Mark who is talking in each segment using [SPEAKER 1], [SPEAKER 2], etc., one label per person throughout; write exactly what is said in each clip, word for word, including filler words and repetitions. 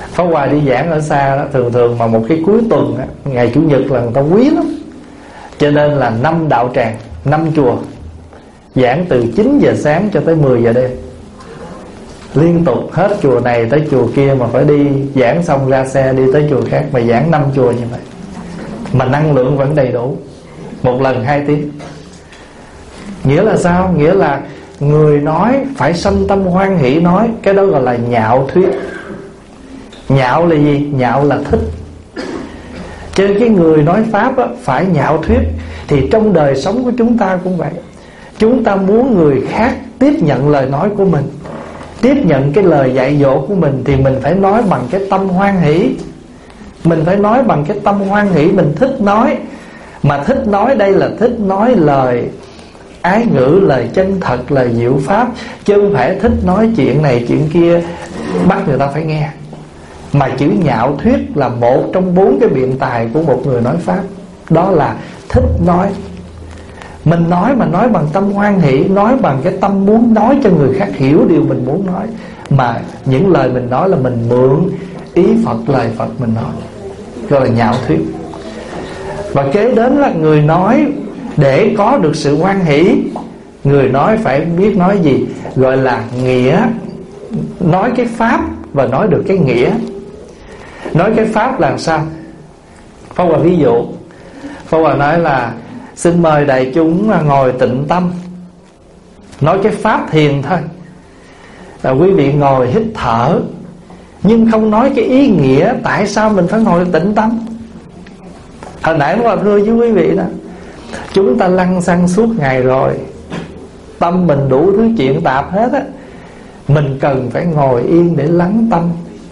[SPEAKER 1] Pháp Hòa đi giảng ở xa đó, thường thường mà một cái cuối tuần á, ngày Chủ nhật là người ta quý lắm, cho nên là năm đạo tràng, năm chùa, giảng từ chín giờ sáng cho tới mười giờ đêm, liên tục hết chùa này tới chùa kia, mà phải đi giảng xong ra xe đi tới chùa khác, mà giảng năm chùa như vậy, mà năng lượng vẫn đầy đủ, một lần hai tiếng. Nghĩa là sao? Nghĩa là người nói phải sanh tâm hoan hỷ nói. Cái đó gọi là nhạo thuyết. Nhạo là gì? Nhạo là thích. Cho nên cái người nói Pháp á, phải nhạo thuyết. Thì trong đời sống của chúng ta cũng vậy. Chúng ta muốn người khác tiếp nhận lời nói của mình, tiếp nhận cái lời dạy dỗ của mình, thì mình phải nói bằng cái tâm hoan hỷ. Mình phải nói bằng cái tâm hoan hỷ. Mình thích nói. Mà thích nói đây là thích nói lời ái ngữ, lời chân thật, lời diệu pháp, chứ không phải thích nói chuyện này chuyện kia bắt người ta phải nghe. Mà chữ nhạo thuyết là một trong bốn cái biện tài của một người nói Pháp. Đó là thích nói. Mình nói mà nói bằng tâm hoan hỷ, nói bằng cái tâm muốn nói cho người khác hiểu điều mình muốn nói. Mà những lời mình nói là mình mượn ý Phật, lời Phật mình nói, gọi là nhạo thuyết. Và kế đến là người nói để có được sự hoan hỷ, người nói phải biết nói gì? Gọi là nghĩa. Nói cái pháp và nói được cái nghĩa. Nói cái pháp là sao? Pháp Hòa ví dụ. Pháp Hòa nói là xin mời đại chúng ngồi tịnh tâm. Nói cái pháp thiền thôi, là quý vị ngồi hít thở, nhưng không nói cái ý nghĩa tại sao mình phải ngồi tịnh tâm. Hồi nãy Pháp Hòa thưa với quý vị đó, chúng ta lăn xăng suốt ngày rồi, tâm mình đủ thứ chuyện tạp hết á. Mình cần phải ngồi yên để lắng tâm,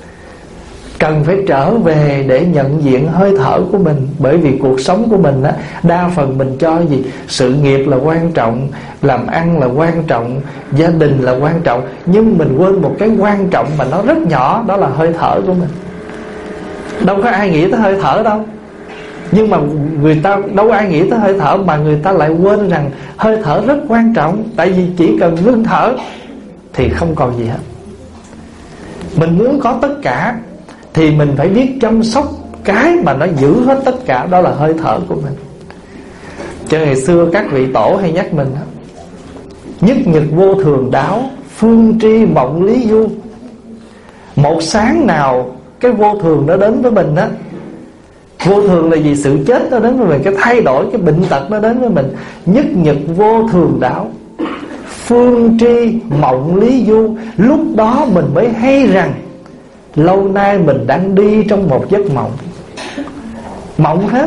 [SPEAKER 1] cần phải trở về để nhận diện hơi thở của mình. Bởi vì cuộc sống của mình á, đa phần mình cho gì? Sự nghiệp là quan trọng, làm ăn là quan trọng, gia đình là quan trọng. Nhưng mình quên một cái quan trọng mà nó rất nhỏ, đó là hơi thở của mình. Đâu có ai nghĩ tới hơi thở đâu. Nhưng mà người ta đâu ai nghĩ tới hơi thở, mà người ta lại quên rằng hơi thở rất quan trọng. Tại vì chỉ cần ngưng thở thì không còn gì hết. Mình muốn có tất cả thì mình phải biết chăm sóc cái mà nó giữ hết tất cả, đó là hơi thở của mình. Cho ngày xưa các vị tổ hay nhắc mình: nhất nhật vô thường đáo, phương tri mộng lý du. Một sáng nào cái vô thường nó đến với mình á. Vô thường là gì? Sự chết nó đến với mình, cái thay đổi, cái bệnh tật nó đến với mình. Nhất nhật vô thường đáo, phương tri mộng lý du. Lúc đó mình mới hay rằng lâu nay mình đang đi trong một giấc mộng. Mộng hết.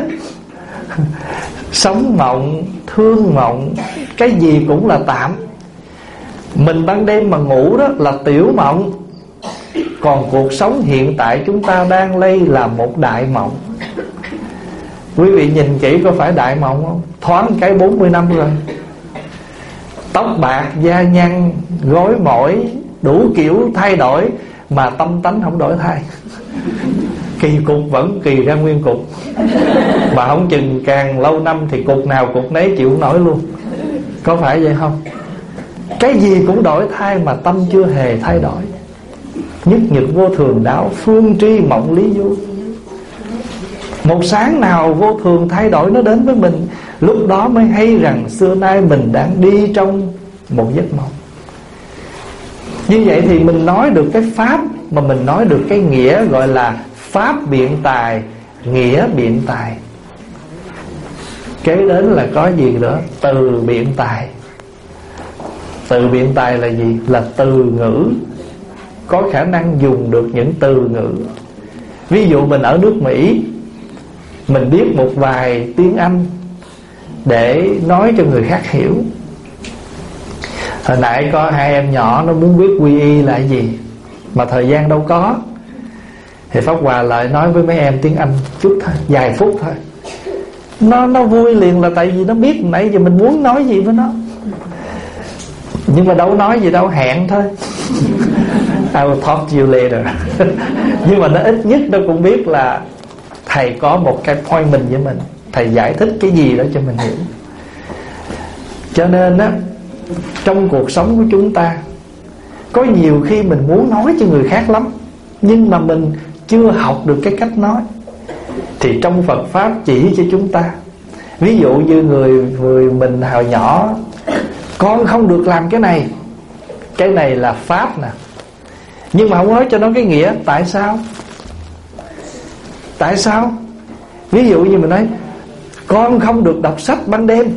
[SPEAKER 1] Sống mộng, thương mộng, cái gì cũng là tạm. Mình ban đêm mà ngủ đó là tiểu mộng. Còn cuộc sống hiện tại chúng ta đang lây là một đại mộng. Quý vị nhìn kỹ có phải đại mộng không? Thoáng cái bốn mươi năm rồi, tóc bạc, da nhăn, gối mỏi, đủ kiểu thay đổi, mà tâm tánh không đổi thay. Kỳ cục vẫn kỳ ra nguyên cục. Mà không chừng càng lâu năm thì cục nào cục nấy chịu không nổi luôn. Có phải vậy không? Cái gì cũng đổi thay mà tâm chưa hề thay đổi. Nhất nhật vô thường đáo, phương tri mộng lý du. Một sáng nào vô thường thay đổi nó đến với mình, lúc đó mới hay rằng xưa nay mình đang đi trong một giấc mộng. Như vậy thì mình nói được cái pháp, mà mình nói được cái nghĩa, gọi là pháp biện tài, nghĩa biện tài. Kế đến là có gì nữa? Từ biện tài. Từ biện tài là gì? Là từ ngữ, có khả năng dùng được những từ ngữ. Ví dụ mình ở nước Mỹ, mình biết một vài tiếng Anh để nói cho người khác hiểu. Hồi nãy có hai em nhỏ nó muốn biết quy y là gì, mà thời gian đâu có, thì Pháp Hòa lại nói với mấy em tiếng Anh chút thôi, vài phút thôi. Nó nó vui liền, là tại vì nó biết nãy giờ mình muốn nói gì với nó. Nhưng mà đâu nói gì đâu, hẹn thôi. I will talk to you later. Nhưng mà nó ít nhất nó cũng biết là thầy có một cái appointment với mình, thầy giải thích cái gì đó cho mình hiểu. Cho nên á, trong cuộc sống của chúng ta có nhiều khi mình muốn nói cho người khác lắm, nhưng mà mình chưa học được cái cách nói. Thì trong Phật Pháp chỉ cho chúng ta, ví dụ như người, người mình hồi nhỏ, con không được làm cái này, cái này là Pháp nè, nhưng mà không nói cho nó cái nghĩa. Tại sao? Tại sao? Ví dụ như mình nói con không được đọc sách ban đêm,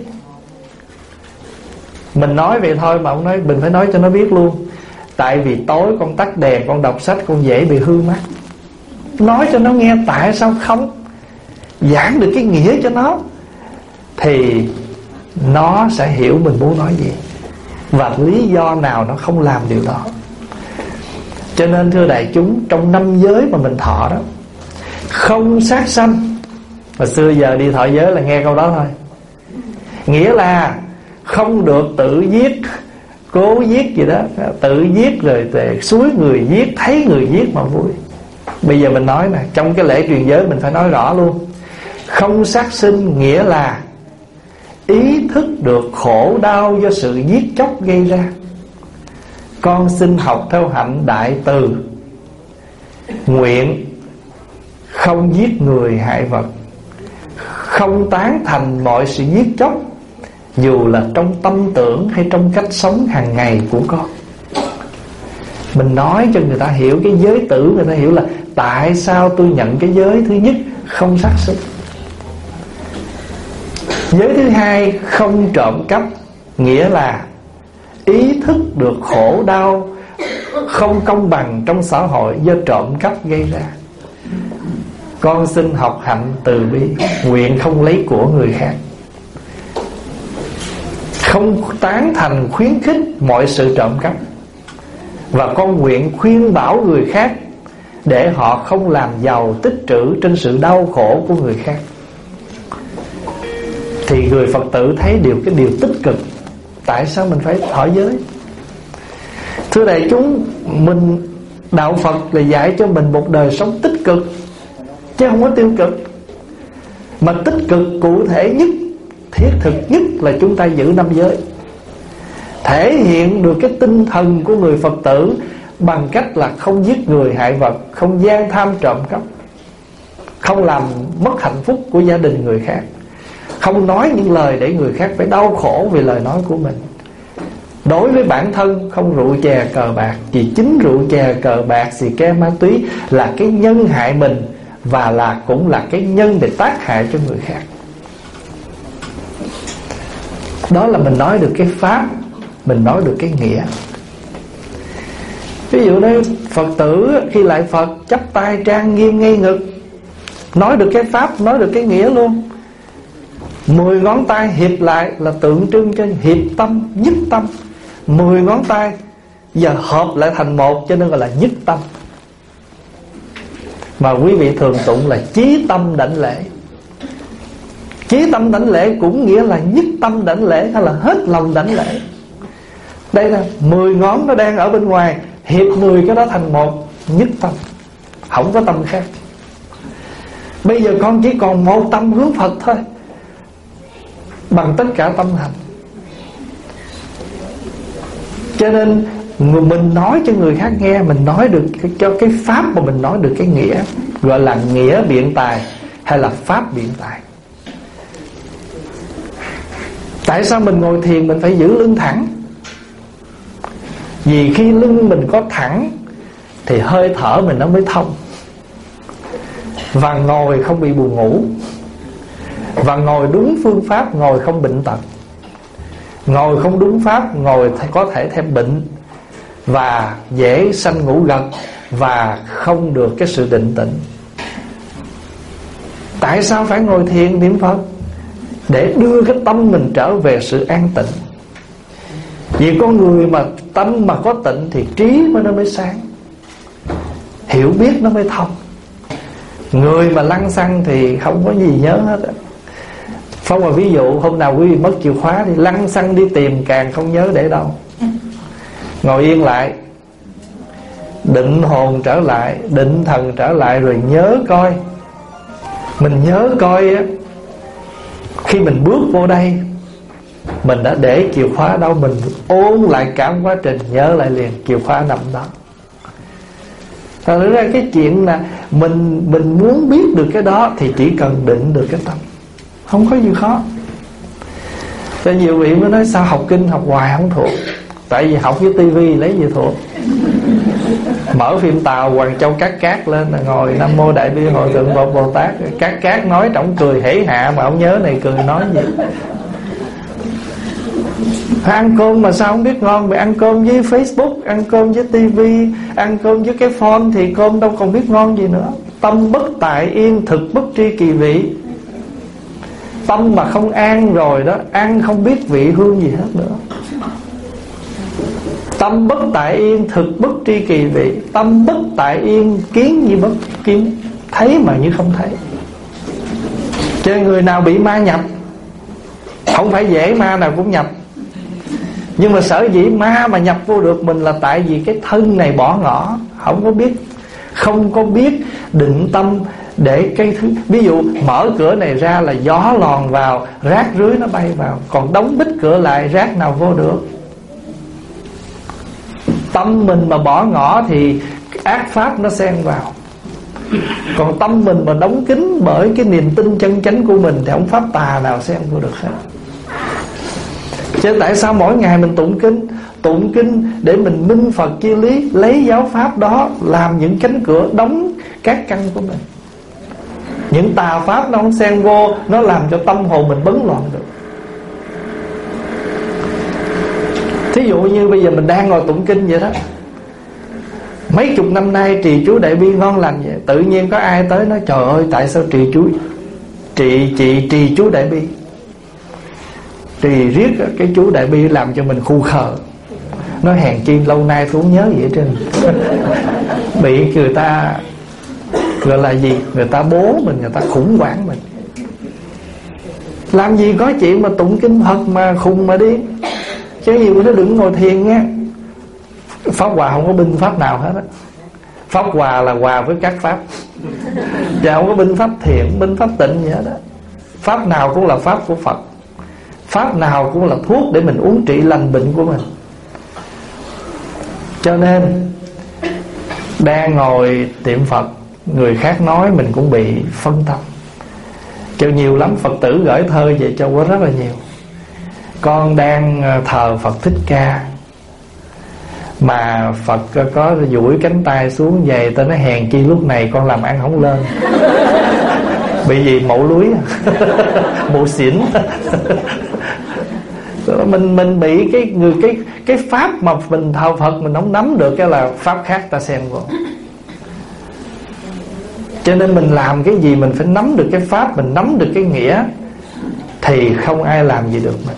[SPEAKER 1] mình nói vậy thôi mà ông nói mình phải nói cho nó biết luôn. Tại vì tối con tắt đèn, con đọc sách con dễ bị hư mắt. Nói cho nó nghe tại sao không, giảng được cái nghĩa cho nó, thì nó sẽ hiểu mình muốn nói gì và lý do nào nó không làm điều đó. Cho nên thưa đại chúng, trong năm giới mà mình thọ đó, không sát sanh. Mà xưa giờ đi thọ giới là nghe câu đó thôi. Nghĩa là không được tự giết, cố giết gì đó, tự giết rồi suối người giết, thấy người giết mà vui. Bây giờ mình nói nè, trong cái lễ truyền giới mình phải nói rõ luôn. Không sát sinh nghĩa là ý thức được khổ đau do sự giết chóc gây ra. Con xin học theo hạnh đại từ, nguyện không giết người hại vật, không tán thành mọi sự giết chóc, dù là trong tâm tưởng hay trong cách sống hàng ngày của con. Mình nói cho người ta hiểu cái giới tử, người ta hiểu là tại sao tôi nhận cái giới thứ nhất không sát sinh. Giới thứ hai không trộm cắp, nghĩa là ý thức được khổ đau không công bằng trong xã hội do trộm cắp gây ra. Con xin học hạnh từ bi, nguyện không lấy của người khác, không tán thành khuyến khích mọi sự trộm cắp, và con nguyện khuyên bảo người khác để họ không làm giàu tích trữ trên sự đau khổ của người khác. Thì người Phật tử thấy điều cái điều tích cực. Tại sao mình phải thọ giới? Thưa đại chúng, mình đạo Phật là dạy cho mình một đời sống tích cực, chứ không có tiêu cực. Mà tích cực cụ thể nhất, thiết thực nhất là chúng ta giữ năm giới, thể hiện được cái tinh thần của người Phật tử bằng cách là không giết người hại vật, không gian tham trộm cắp, không làm mất hạnh phúc của gia đình người khác, không nói những lời để người khác phải đau khổ vì lời nói của mình. Đối với bản thân không rượu chè cờ bạc, vì chính rượu chè cờ bạc xì ke ma túy là cái nhân hại mình, và là cũng là cái nhân để tác hại cho người khác. Đó là mình nói được cái pháp, mình nói được cái nghĩa. Ví dụ đây Phật tử khi lại Phật chắp tay trang nghiêm ngay ngực, nói được cái pháp, nói được cái nghĩa luôn. Mười ngón tay hiệp lại là tượng trưng cho hiệp tâm, nhất tâm. Mười ngón tay giờ hợp lại thành một, cho nên gọi là nhất tâm. Mà quý vị thường tụng là chí tâm đảnh lễ. Chí tâm đảnh lễ cũng nghĩa là nhất tâm đảnh lễ, hay là hết lòng đảnh lễ. Đây là mười ngón nó đang ở bên ngoài, hiệp mười cái đó thành một, nhất tâm, không có tâm khác. Bây giờ con chỉ còn một tâm hướng Phật thôi, bằng tất cả tâm hành. Cho nên mình nói cho người khác nghe, mình nói được cho cái pháp mà mình nói được cái nghĩa, gọi là nghĩa biện tài hay là pháp biện tài. Tại sao mình ngồi thiền mình phải giữ lưng thẳng? Vì khi lưng mình có thẳng thì hơi thở mình nó mới thông, và ngồi không bị buồn ngủ, và ngồi đúng phương pháp, ngồi không bệnh tật. Ngồi không đúng pháp, ngồi có thể thêm bệnh, và dễ sanh ngủ gật, và không được cái sự định tĩnh. Tại sao phải ngồi thiền niệm Phật? Để đưa cái tâm mình trở về sự an tịnh. Vì con người mà tâm mà có tịnh thì trí mới nó mới sáng, hiểu biết nó mới thông. Người mà lăng xăng thì không có gì nhớ hết. Phong mà ví dụ hôm nào quý vị mất chìa khóa thì lăng xăng đi tìm càng không nhớ để đâu. Ngồi yên lại, định hồn trở lại, định thần trở lại, rồi nhớ coi. Mình nhớ coi á, khi mình bước vô đây mình đã để chìa khóa đâu, mình ôn lại cả quá trình, nhớ lại liền chìa khóa nằm đó. Thật ra cái chuyện là Mình mình muốn biết được cái đó thì chỉ cần định được cái tâm, không có gì khó. Cho nhiều vị mới nói sao học kinh học hoài không thuộc. Tại vì học với tivi lấy gì thuộc. Mở phim Tàu Hoàng Châu Cát Cát lên là ngồi Nam Mô Đại Bi Hội Thượng Bồ Bồ Tát, Cát Cát nói trọng cười hễ hạ mà không nhớ này cười nói gì. Ăn cơm mà sao không biết ngon. Mày ăn cơm với Facebook, ăn cơm với tivi, ăn cơm với cái phone thì cơm đâu còn biết ngon gì nữa. Tâm bất tại yên, thực bất tri kỳ vị. Tâm mà không an rồi đó, ăn không biết vị hương gì hết nữa. Tâm bất tại yên, thực bất tri kỳ vị. Tâm bất tại yên, kiến như bất kiến, thấy mà như không thấy. Cho nên người nào bị ma nhập, không phải dễ ma nào cũng nhập. Nhưng mà sở dĩ ma mà nhập vô được mình là tại vì cái thân này bỏ ngỏ, không có biết, không có biết định tâm để cái thứ. Ví dụ mở cửa này ra là gió lòn vào, rác rưới nó bay vào. Còn đóng bít cửa lại, rác nào vô được. Tâm mình mà bỏ ngỏ thì ác pháp nó xen vào. Còn tâm mình mà đóng kín bởi cái niềm tin chân chánh của mình thì không pháp tà nào xen vô được hết. Chứ tại sao mỗi ngày mình tụng kinh? Tụng kinh để mình minh Phật chi lý, lấy giáo pháp đó làm những cánh cửa đóng các căn của mình. Những tà pháp nó không xen vô, nó làm cho tâm hồn mình bấn loạn được. Thí dụ như bây giờ mình đang ngồi tụng kinh vậy đó, mấy chục năm nay trì chú Đại Bi ngon lành vậy, tự nhiên có ai tới nói trời ơi tại sao trì chú trì trì trì chú Đại Bi, trì riết cái chú Đại Bi làm cho mình khu khờ. Nói hèn chi lâu nay tôi không nhớ gì hết trơn. Bị người ta gọi là gì, người ta bố mình, người ta khủng hoảng mình. Làm gì có chuyện mà tụng kinh Phật mà khùng mà đi. Chứ nhiều nó đừng ngồi thiền nha. Pháp Hòa không có binh pháp nào hết á. Pháp Hòa là hòa với các pháp, và không có binh pháp thiện, binh pháp tịnh gì hết á. Pháp nào cũng là pháp của Phật, pháp nào cũng là thuốc để mình uống trị lành bệnh của mình. Cho nên đang ngồi tiệm Phật, người khác nói mình cũng bị phân tâm. Cho nhiều lắm Phật tử gửi thơ về cho quá rất là nhiều. Con đang thờ Phật Thích Ca mà Phật có duỗi cánh tay xuống vậy, tao nói hèn chi lúc này con làm ăn không lên. Bị gì mẫu lúi mụ xỉn. Mình mình bị cái người cái cái pháp mà mình thờ Phật mình không nắm được, cái là pháp khác ta xen vào. Cho nên mình làm cái gì mình phải nắm được cái pháp, mình nắm được cái nghĩa thì không ai làm gì được mình.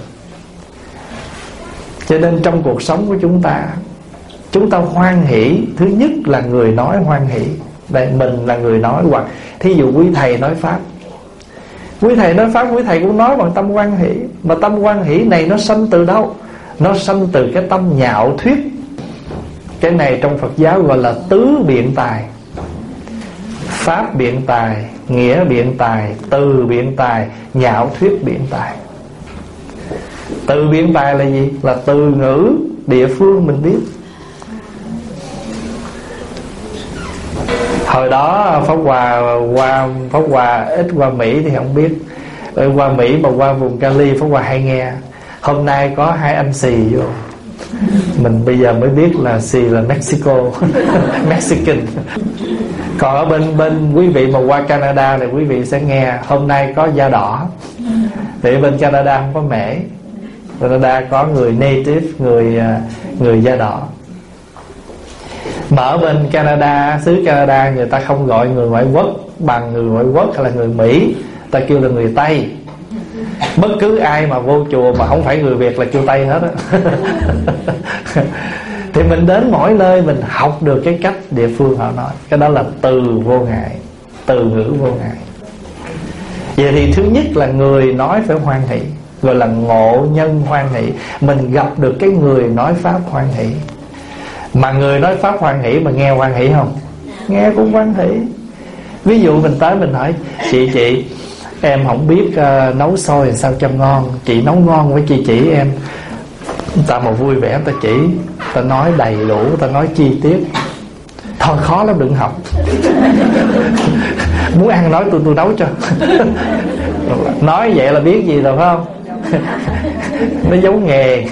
[SPEAKER 1] Cho nên trong cuộc sống của chúng ta, chúng ta hoan hỷ. Thứ nhất là người nói hoan hỷ. Đây mình là người nói. Hoặc thí dụ quý thầy nói pháp, quý thầy nói pháp, quý thầy cũng nói bằng tâm hoan hỷ. Mà tâm hoan hỷ này nó sanh từ đâu? Nó sanh từ cái tâm nhạo thuyết. Cái này trong Phật giáo gọi là tứ biện tài. Pháp biện tài, nghĩa biện tài, từ biện tài, nhạo thuyết biện tài. Từ biện tài là gì? Là từ ngữ địa phương mình biết. Hồi đó Pháp Hòa qua Pháp Hòa ít qua Mỹ thì không biết. Qua Mỹ mà qua vùng Cali Pháp Hòa hay nghe. Hôm nay có hai anh xì vô, mình bây giờ mới biết là xì là Mexico. Mexican. Còn ở bên bên quý vị mà qua Canada thì quý vị sẽ nghe hôm nay có da đỏ. Thì bên Canada không có mễ, Canada có người native, người người da đỏ. Mà ở bên Canada, xứ Canada người ta không gọi người ngoại quốc bằng người ngoại quốc hay là người Mỹ, ta kêu là người Tây. Bất cứ ai mà vô chùa mà không phải người Việt là kêu Tây hết á. Thì mình đến mỗi nơi mình học được cái cách địa phương họ nói. Cái đó là từ vô ngại, từ ngữ vô ngại. Vậy thì thứ nhất là người nói phải hoan hỷ, gọi là ngộ nhân hoan hỷ. Mình gặp được cái người nói pháp hoan hỷ. Mà người nói pháp hoan hỷ mà nghe hoan hỷ không? Nghe cũng hoan hỷ. Ví dụ mình tới mình hỏi chị chị em không biết uh, nấu xôi làm sao cho ngon, chị nấu ngon với chị chỉ em. Ta mà vui vẻ ta chỉ, ta nói đầy đủ, ta nói chi tiết Thôi khó lắm đừng học. Muốn ăn nói tôi tôi nấu cho. Nói vậy là biết gì rồi phải không? Nó giấu nghề.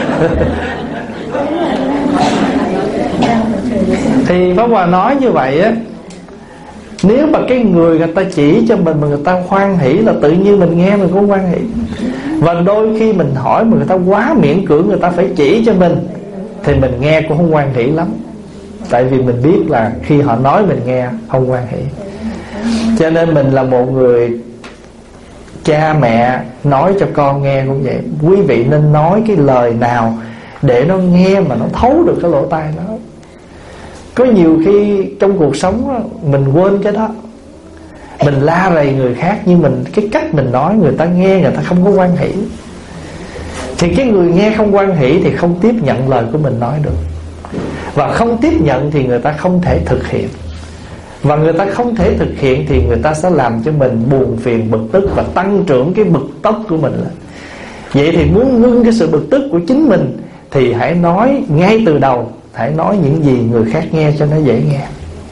[SPEAKER 1] Thì Pháp Hòa nói như vậy á, nếu mà cái người người ta chỉ cho mình mà người ta hoan hỷ là tự nhiên mình nghe mình cũng hoan hỷ. Và đôi khi mình hỏi mà người ta quá miễn cưỡng, người ta phải chỉ cho mình, thì mình nghe cũng không hoan hỷ lắm. Tại vì mình biết là khi họ nói mình nghe không hoan hỷ. Cho nên mình là một người cha mẹ nói cho con nghe cũng vậy. Quý vị nên nói cái lời nào để nó nghe mà nó thấu được cái lỗ tai nó. Có nhiều khi trong cuộc sống đó, mình quên cái đó, mình la rầy người khác, nhưng mình cái cách mình nói người ta nghe người ta không có hoan hỷ. Thì cái người nghe không hoan hỷ thì không tiếp nhận lời của mình nói được. Và không tiếp nhận thì người ta không thể thực hiện. Và người ta không thể thực hiện thì người ta sẽ làm cho mình buồn phiền bực tức, và tăng trưởng cái bực tức của mình lên. Vậy thì muốn ngưng cái sự bực tức của chính mình thì hãy nói ngay từ đầu, hãy nói những gì người khác nghe cho nó dễ nghe.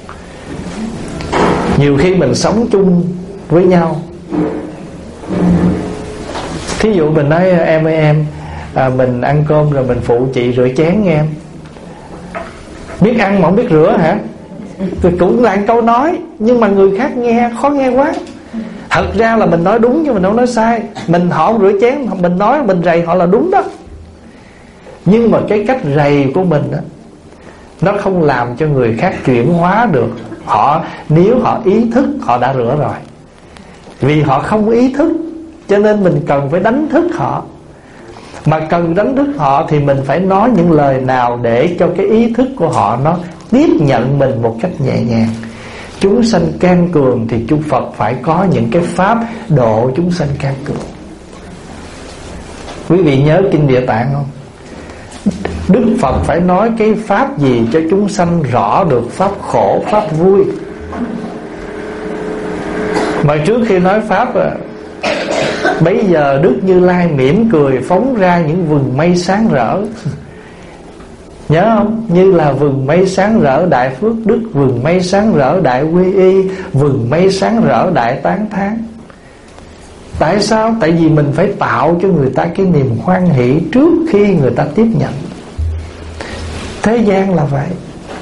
[SPEAKER 1] Nhiều khi mình sống chung với nhau, thí dụ mình nói em ơi em à, mình ăn cơm rồi mình phụ chị rửa chén nghe em. Biết ăn mà không biết rửa hả? Thì cũng là câu nói, nhưng mà người khác nghe khó nghe quá. Thật ra là mình nói đúng chứ mình không nói sai. Mình họ rửa chén, mình nói mình rầy họ là đúng đó. Nhưng mà cái cách rầy của mình đó, nó không làm cho người khác chuyển hóa được. Họ nếu họ ý thức họ đã rửa rồi. Vì họ không ý thức, cho nên mình cần phải đánh thức họ. Mà cần đánh thức họ thì mình phải nói những lời nào để cho cái ý thức của họ nó tiếp nhận mình một cách nhẹ nhàng. Chúng sanh can cường thì Chư Phật phải có những cái pháp độ chúng sanh can cường. Quý vị nhớ Kinh Địa Tạng không? Đức Phật phải nói cái pháp gì cho chúng sanh rõ được pháp khổ, pháp vui. Mà trước khi nói pháp à, bấy giờ Đức Như Lai mỉm cười phóng ra những vầng mây sáng rỡ. Nhớ không? Như là vầng mây sáng rỡ đại phước đức, vầng mây sáng rỡ đại quy y, vầng mây sáng rỡ đại tán thán. Tại sao? Tại vì mình phải tạo cho người ta cái niềm hoan hỷ trước khi người ta tiếp nhận. Thế gian là vậy.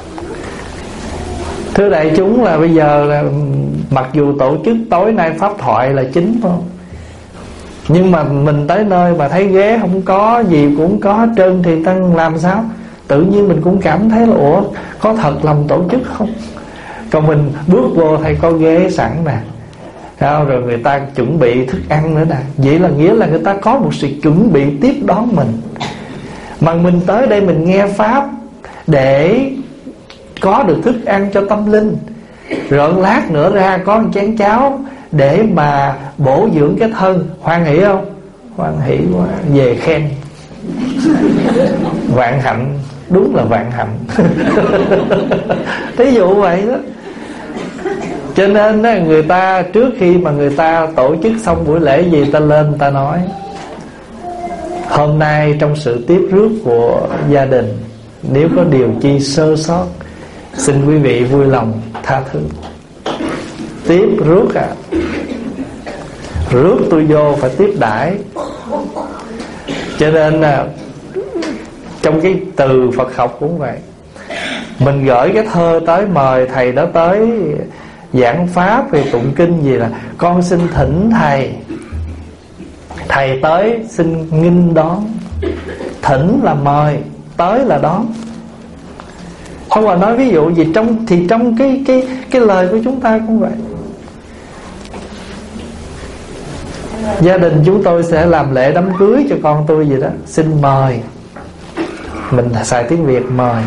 [SPEAKER 1] Thưa đại chúng, là bây giờ là mặc dù tổ chức tối nay pháp thoại là chính không, nhưng mà mình tới nơi mà thấy ghế không có, gì cũng không có hết trơn thì tăng làm sao? Tự nhiên mình cũng cảm thấy là ủa, có thật lòng tổ chức không? Còn mình bước vô thấy có ghế sẵn nè, rồi người ta chuẩn bị thức ăn nữa nè. Vậy là nghĩa là người ta có một sự chuẩn bị tiếp đón mình. Mà mình tới đây mình nghe pháp để có được thức ăn cho tâm linh, rồi lát nữa ra có một chén cháo để mà bổ dưỡng cái thân. Hoan hỷ không? Hoan hỷ quá. Về khen vạn hạnh. Đúng là vạn hạnh. Thí dụ vậy đó. Cho nên đó, người ta trước khi mà người ta tổ chức xong buổi lễ gì, ta lên ta nói hôm nay trong sự tiếp rước của gia đình, nếu có điều chi sơ sót, xin quý vị vui lòng tha thứ. Tiếp rước à, rước tôi vô phải tiếp đãi. Cho nên là trong cái từ Phật học cũng vậy. Mình gửi cái thơ tới mời thầy đó tới giảng pháp về tụng kinh gì là con xin thỉnh thầy, thầy tới xin nghinh đón. Thỉnh là mời, tới là đón. Không mà nói ví dụ gì trong thì trong cái cái cái lời của chúng ta cũng vậy. Gia đình chúng tôi sẽ làm lễ đám cưới cho con tôi gì đó, xin mời. Mình xài tiếng Việt mời.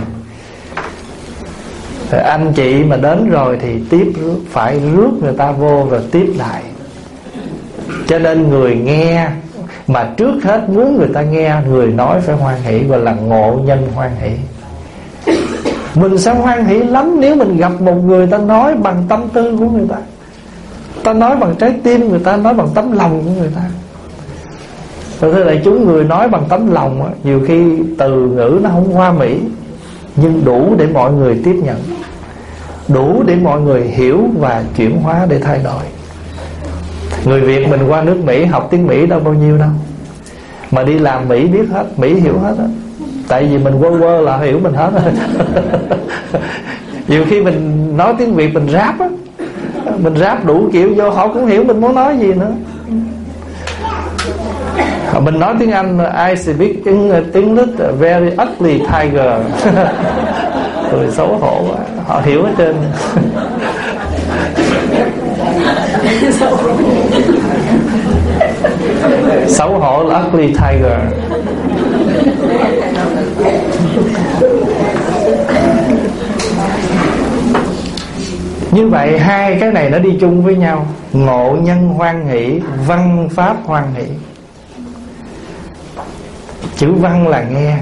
[SPEAKER 1] Rồi anh chị mà đến rồi thì tiếp rước, phải rước người ta vô rồi tiếp lại. Cho nên người nghe, mà trước hết muốn người ta nghe, người nói phải hoan hỷ, gọi là ngộ nhân hoan hỷ. Mình sẽ hoan hỷ lắm nếu mình gặp một người ta nói bằng tâm tư của người ta, ta nói bằng trái tim người ta, nói bằng tấm lòng của người ta. Rồi thưa đại chúng, người nói bằng tấm lòng á, nhiều khi từ ngữ nó không hoa mỹ, nhưng đủ để mọi người tiếp nhận. đủ để mọi người hiểu và chuyển hóa để thay đổi. Người Việt mình qua nước Mỹ học tiếng Mỹ đâu bao nhiêu đâu, mà đi làm Mỹ biết hết, Mỹ hiểu hết á. Tại vì mình quơ quơ là hiểu mình hết rồi. Nhiều khi mình nói tiếng Việt mình ráp á, mình ráp đủ kiểu vô họ cũng hiểu mình muốn nói gì nữa. Mình nói tiếng Anh I speak English very ugly tiger. Rồi xấu hổ quá, họ hiểu hết trơn. Xấu hổ là ugly tiger. Như vậy hai cái này nó đi chung với nhau. Ngộ nhân hoan hỷ, văn pháp hoan hỷ. Chữ văn là nghe.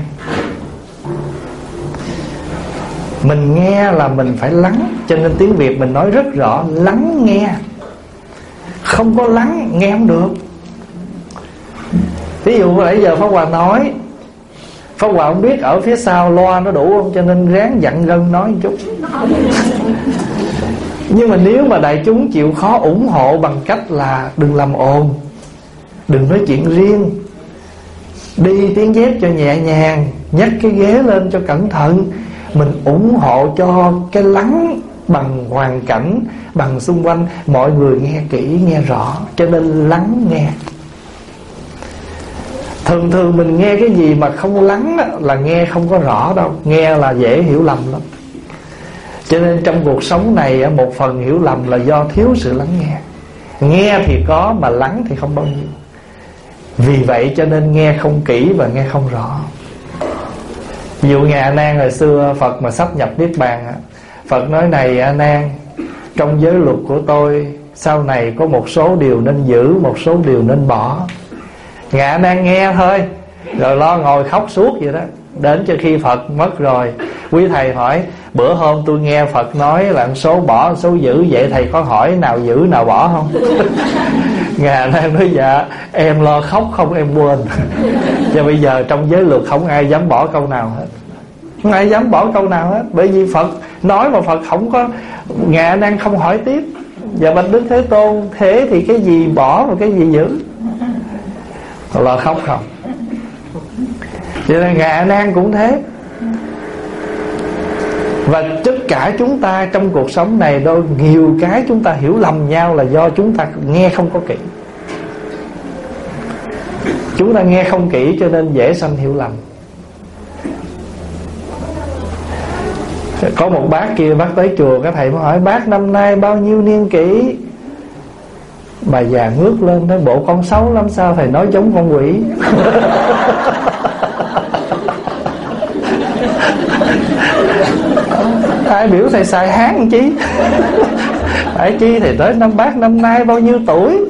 [SPEAKER 1] Mình nghe là mình phải lắng. Cho nên tiếng Việt mình nói rất rõ, lắng nghe. Không có lắng nghe không được. Ví dụ nãy giờ Pháp Hòa nói, Pháp Hòa không biết ở phía sau loa nó đủ không, cho nên ráng dặn gân nói một chút. Nhưng mà nếu mà đại chúng chịu khó ủng hộ bằng cách là đừng làm ồn, đừng nói chuyện riêng, đi tiếng dép cho nhẹ nhàng, nhấc cái ghế lên cho cẩn thận, mình ủng hộ cho cái lắng bằng hoàn cảnh, bằng xung quanh, mọi người nghe kỹ, nghe rõ. Cho nên lắng nghe. Thường thường mình nghe cái gì mà không lắng là nghe không có rõ đâu, nghe là dễ hiểu lầm lắm. Cho nên trong cuộc sống này một phần hiểu lầm là do thiếu sự lắng nghe. Nghe thì có mà lắng thì không bao nhiêu. Vì vậy cho nên nghe không kỹ và nghe không rõ. Ví dụ Ngài A Nan hồi xưa Phật mà sắp nhập Niết Bàn, Phật nói này A Nan, trong giới luật của tôi sau này có một số điều nên giữ, một số điều nên bỏ. Ngài A Nan nghe thôi, rồi lo ngồi khóc suốt vậy đó. Đến cho khi Phật mất rồi, quý thầy hỏi, bữa hôm tôi nghe Phật nói là số bỏ số giữ, vậy thầy có hỏi nào giữ nào bỏ không? Ngài A Nan nói dạ em lo khóc không em quên. Và bây giờ trong giới luật không ai dám bỏ câu nào hết, không ai dám bỏ câu nào hết. Bởi vì Phật nói mà Phật không có, Ngài A Nan không hỏi tiếp. Và bạch Đức Thế Tôn, thế thì cái gì bỏ và cái gì giữ? Lo khóc không. Vậy là Ngài A Nan cũng thế. Và tất cả chúng ta trong cuộc sống này đôi nhiều cái chúng ta hiểu lầm nhau là do chúng ta nghe không có kỹ. Chúng ta nghe không kỹ cho nên dễ sanh hiểu lầm. Có một bác kia, bác tới chùa, các thầy mới hỏi bác năm nay bao nhiêu niên kỷ? Bà già ngước lên nói bộ con xấu lắm, sao thầy nói giống con quỷ? Ai biểu thầy xài Hán chi? Phải chi thầy tới năm bác năm nay bao nhiêu tuổi?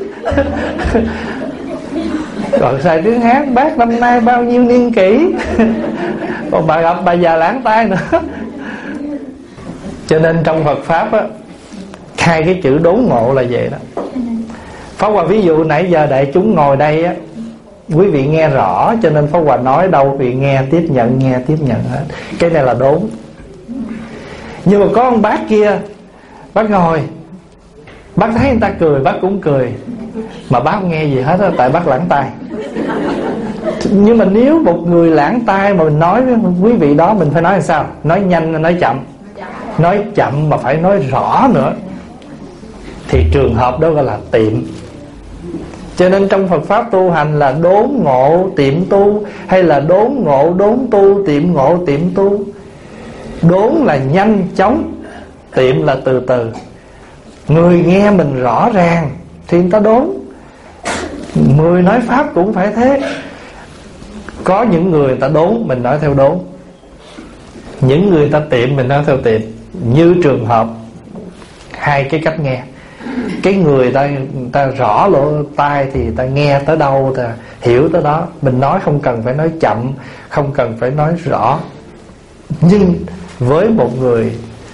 [SPEAKER 1] Còn xài tiếng Hán, bác năm nay bao nhiêu niên kỷ? Còn bà gặp bà già lãng tai nữa. Cho nên trong Phật Pháp á, hai cái chữ đốn ngộ là vậy đó. Pháp Hòa ví dụ nãy giờ đại chúng ngồi đây á, quý vị nghe rõ, cho nên Pháp Hòa nói đâu quý vị nghe tiếp nhận, nghe tiếp nhận hết. Cái này là đốn. Nhưng mà có ông bác kia, bác ngồi, bác thấy người ta cười, bác cũng cười, mà bác không nghe gì hết á, tại bác lãng tai. Nhưng mà nếu một người lãng tai mà mình nói với quý vị đó, mình phải nói làm sao? Nói nhanh, nói chậm. Nói chậm mà phải nói rõ nữa, thì trường hợp đó gọi là tiệm. Cho nên trong Phật Pháp tu hành là đốn ngộ tiệm tu, hay là đốn ngộ đốn tu, tiệm ngộ tiệm tu. Đốn là nhanh chóng, tiệm là từ từ. Người nghe mình rõ ràng thì người ta đốn. Người nói Pháp cũng phải thế. Có những người người ta đốn, mình nói theo đốn. Những người ta tiệm, mình nói theo tiệm. Như trường hợp hai cái cách nghe. Cái người ta, người ta rõ lỗ tai thì ta nghe tới đâu, ta hiểu tới đó. Mình nói không cần phải nói chậm, không cần phải nói rõ. Nhưng với một người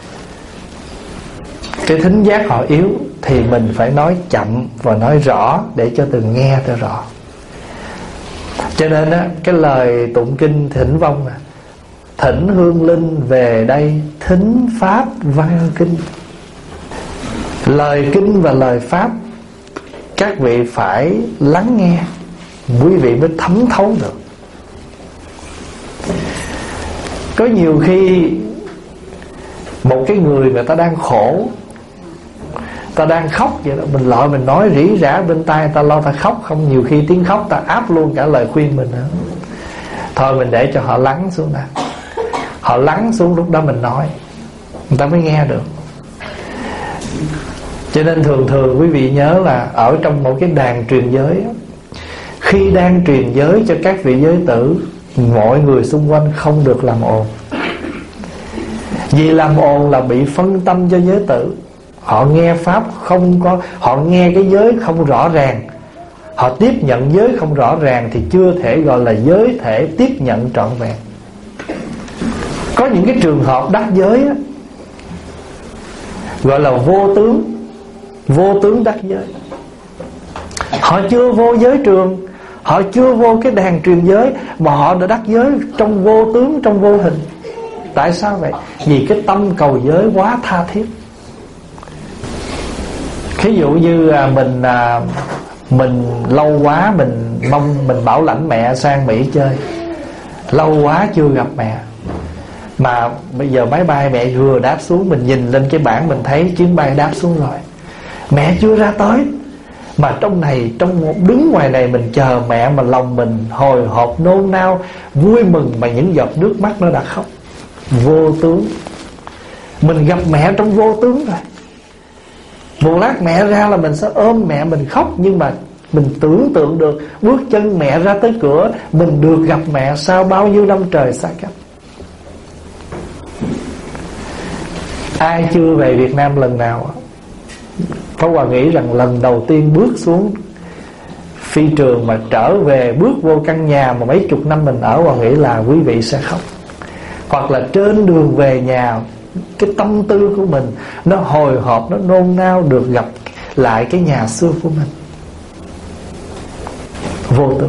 [SPEAKER 1] cái thính giác họ yếu thì mình phải nói chậm và nói rõ để cho từng nghe cho rõ. Cho nên á, cái lời tụng kinh Thỉnh Vong à, thỉnh hương linh về đây thính pháp văn kinh. Lời kinh và lời pháp các vị phải lắng nghe, quý vị mới thấm thấu được. Có nhiều khi một cái người người ta đang khổ, ta đang khóc vậy đó, mình lọi mình nói rỉ rả bên tai ta, lo ta khóc không, nhiều khi tiếng khóc ta áp luôn cả lời khuyên mình nữa. Thôi mình để cho họ lắng xuống đã, họ lắng xuống lúc đó mình nói, người ta mới nghe được. Cho nên thường thường quý vị nhớ là ở trong một cái đàn truyền giới, khi đang truyền giới cho các vị giới tử, mọi người xung quanh không được làm ồn. Vì làm ồn là bị phân tâm cho giới tử. Họ nghe pháp không có, họ nghe cái giới không rõ ràng, họ tiếp nhận giới không rõ ràng thì chưa thể gọi là giới thể tiếp nhận trọn vẹn. Có những cái trường hợp đắc giới á, gọi là vô tướng, vô tướng đắc giới. Họ chưa vô giới trường, họ chưa vô cái đàn truyền giới, mà họ đã đắc giới trong vô tướng, trong vô hình. Tại sao vậy? Vì cái tâm cầu giới quá tha thiết. Ví dụ như mình Mình lâu quá mình mong mình bảo lãnh mẹ sang Mỹ chơi, lâu quá chưa gặp mẹ, mà bây giờ máy bay mẹ vừa đáp xuống, mình nhìn lên cái bảng mình thấy chuyến bay đáp xuống rồi, mẹ chưa ra tới. Mà trong này, trong đứng ngoài này mình chờ mẹ, mà lòng mình hồi hộp nôn nao, vui mừng mà những giọt nước mắt nó đã khóc. Vô tướng. Mình gặp mẹ trong vô tướng rồi. Một lát mẹ ra là mình sẽ ôm mẹ mình khóc, nhưng mà mình tưởng tượng được bước chân mẹ ra tới cửa, mình được gặp mẹ sau bao nhiêu năm trời xa cách. Ai chưa về Việt Nam lần nào, Pháp Hòa nghĩ rằng lần đầu tiên bước xuống phi trường mà trở về, bước vô căn nhà mà mấy chục năm mình ở, Hòa nghĩ là quý vị sẽ khóc. Hoặc là trên đường về nhà, cái tâm tư của mình nó hồi hộp, nó nôn nao được gặp lại cái nhà xưa của mình. Vô tướng.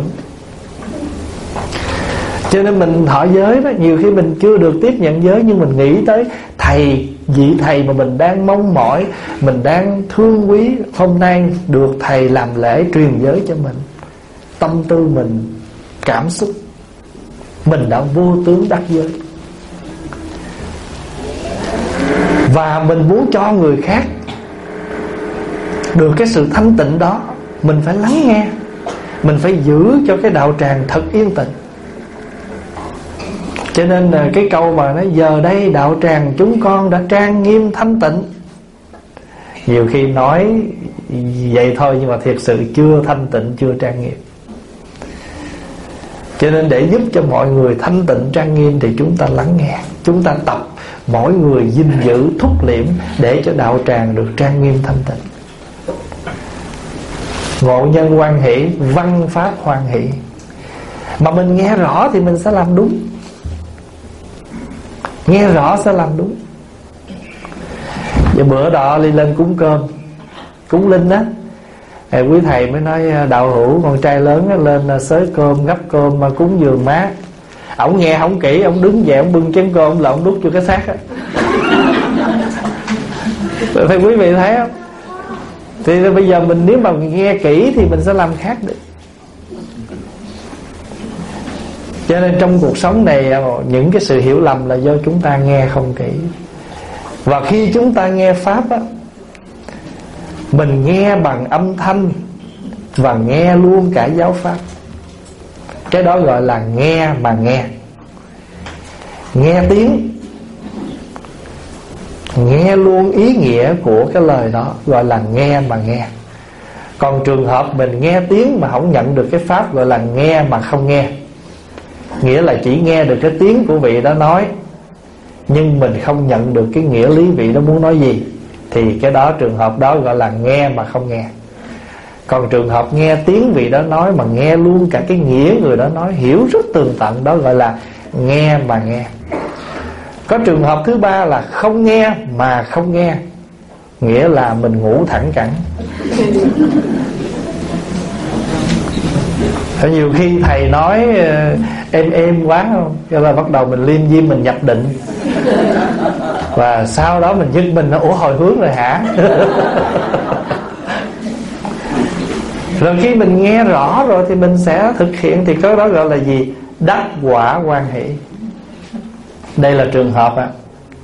[SPEAKER 1] Cho nên mình thọ giới đó, nhiều khi mình chưa được tiếp nhận giới, nhưng mình nghĩ tới thầy, vị thầy mà mình đang mong mỏi, mình đang thương quý, hôm nay được thầy làm lễ truyền giới cho mình, tâm tư mình, cảm xúc, mình đã vô tướng đắc giới. Và mình muốn cho người khác được cái sự thanh tịnh đó, mình phải lắng nghe, mình phải giữ cho cái đạo tràng thật yên tĩnh. Cho nên là cái câu mà nói giờ đây đạo tràng chúng con đã trang nghiêm thanh tịnh, nhiều khi nói vậy thôi nhưng mà thiệt sự chưa thanh tịnh, chưa trang nghiêm. Cho nên để giúp cho mọi người thanh tịnh trang nghiêm thì chúng ta lắng nghe, chúng ta tập mỗi người gìn giữ thúc liễm để cho đạo tràng được trang nghiêm thanh tịnh. Ngộ nhân hoan hỷ, văn pháp hoan hỷ. Mà mình nghe rõ thì mình sẽ làm đúng, nghe rõ sẽ làm đúng. Và bữa đó đi lên cúng cơm, cúng linh á, thì quý thầy mới nói đạo hữu con trai lớn á, lên xới cơm, gắp cơm mà cúng dường má. Ổng nghe không kỹ, ổng đứng dậy ổng bưng chén cơm là ổng đút cho cái xác á. Thì quý vị thấy không? Thì bây giờ mình nếu mà nghe kỹ thì mình sẽ làm khác được. Cho nên trong cuộc sống này, những cái sự hiểu lầm là do chúng ta nghe không kỹ. Và khi chúng ta nghe pháp á, mình nghe bằng âm thanh và nghe luôn cả giáo pháp. Cái đó gọi là nghe mà nghe. Nghe tiếng, nghe luôn ý nghĩa của cái lời đó, gọi là nghe mà nghe. Còn trường hợp mình nghe tiếng mà không nhận được cái pháp, gọi là nghe mà không nghe. Nghĩa là chỉ nghe được cái tiếng của vị đó nói, nhưng mình không nhận được cái nghĩa lý vị đó muốn nói gì, thì cái đó, trường hợp đó gọi là nghe mà không nghe. Còn trường hợp nghe tiếng vị đó nói mà nghe luôn cả cái nghĩa người đó nói, hiểu rất tường tận, đó gọi là nghe mà nghe. Có trường hợp thứ ba là không nghe mà không nghe, nghĩa là mình ngủ thẳng cẳng. Nhiều khi thầy nói êm êm quá không, cho là bắt đầu mình liêm diêm, mình nhập định, và sau đó mình dứt mình, ủa hồi hướng rồi hả? Rồi khi mình nghe rõ rồi thì mình sẽ thực hiện. Thì cái đó gọi là gì? Đắc quả hoan hỷ. Đây là trường hợp á,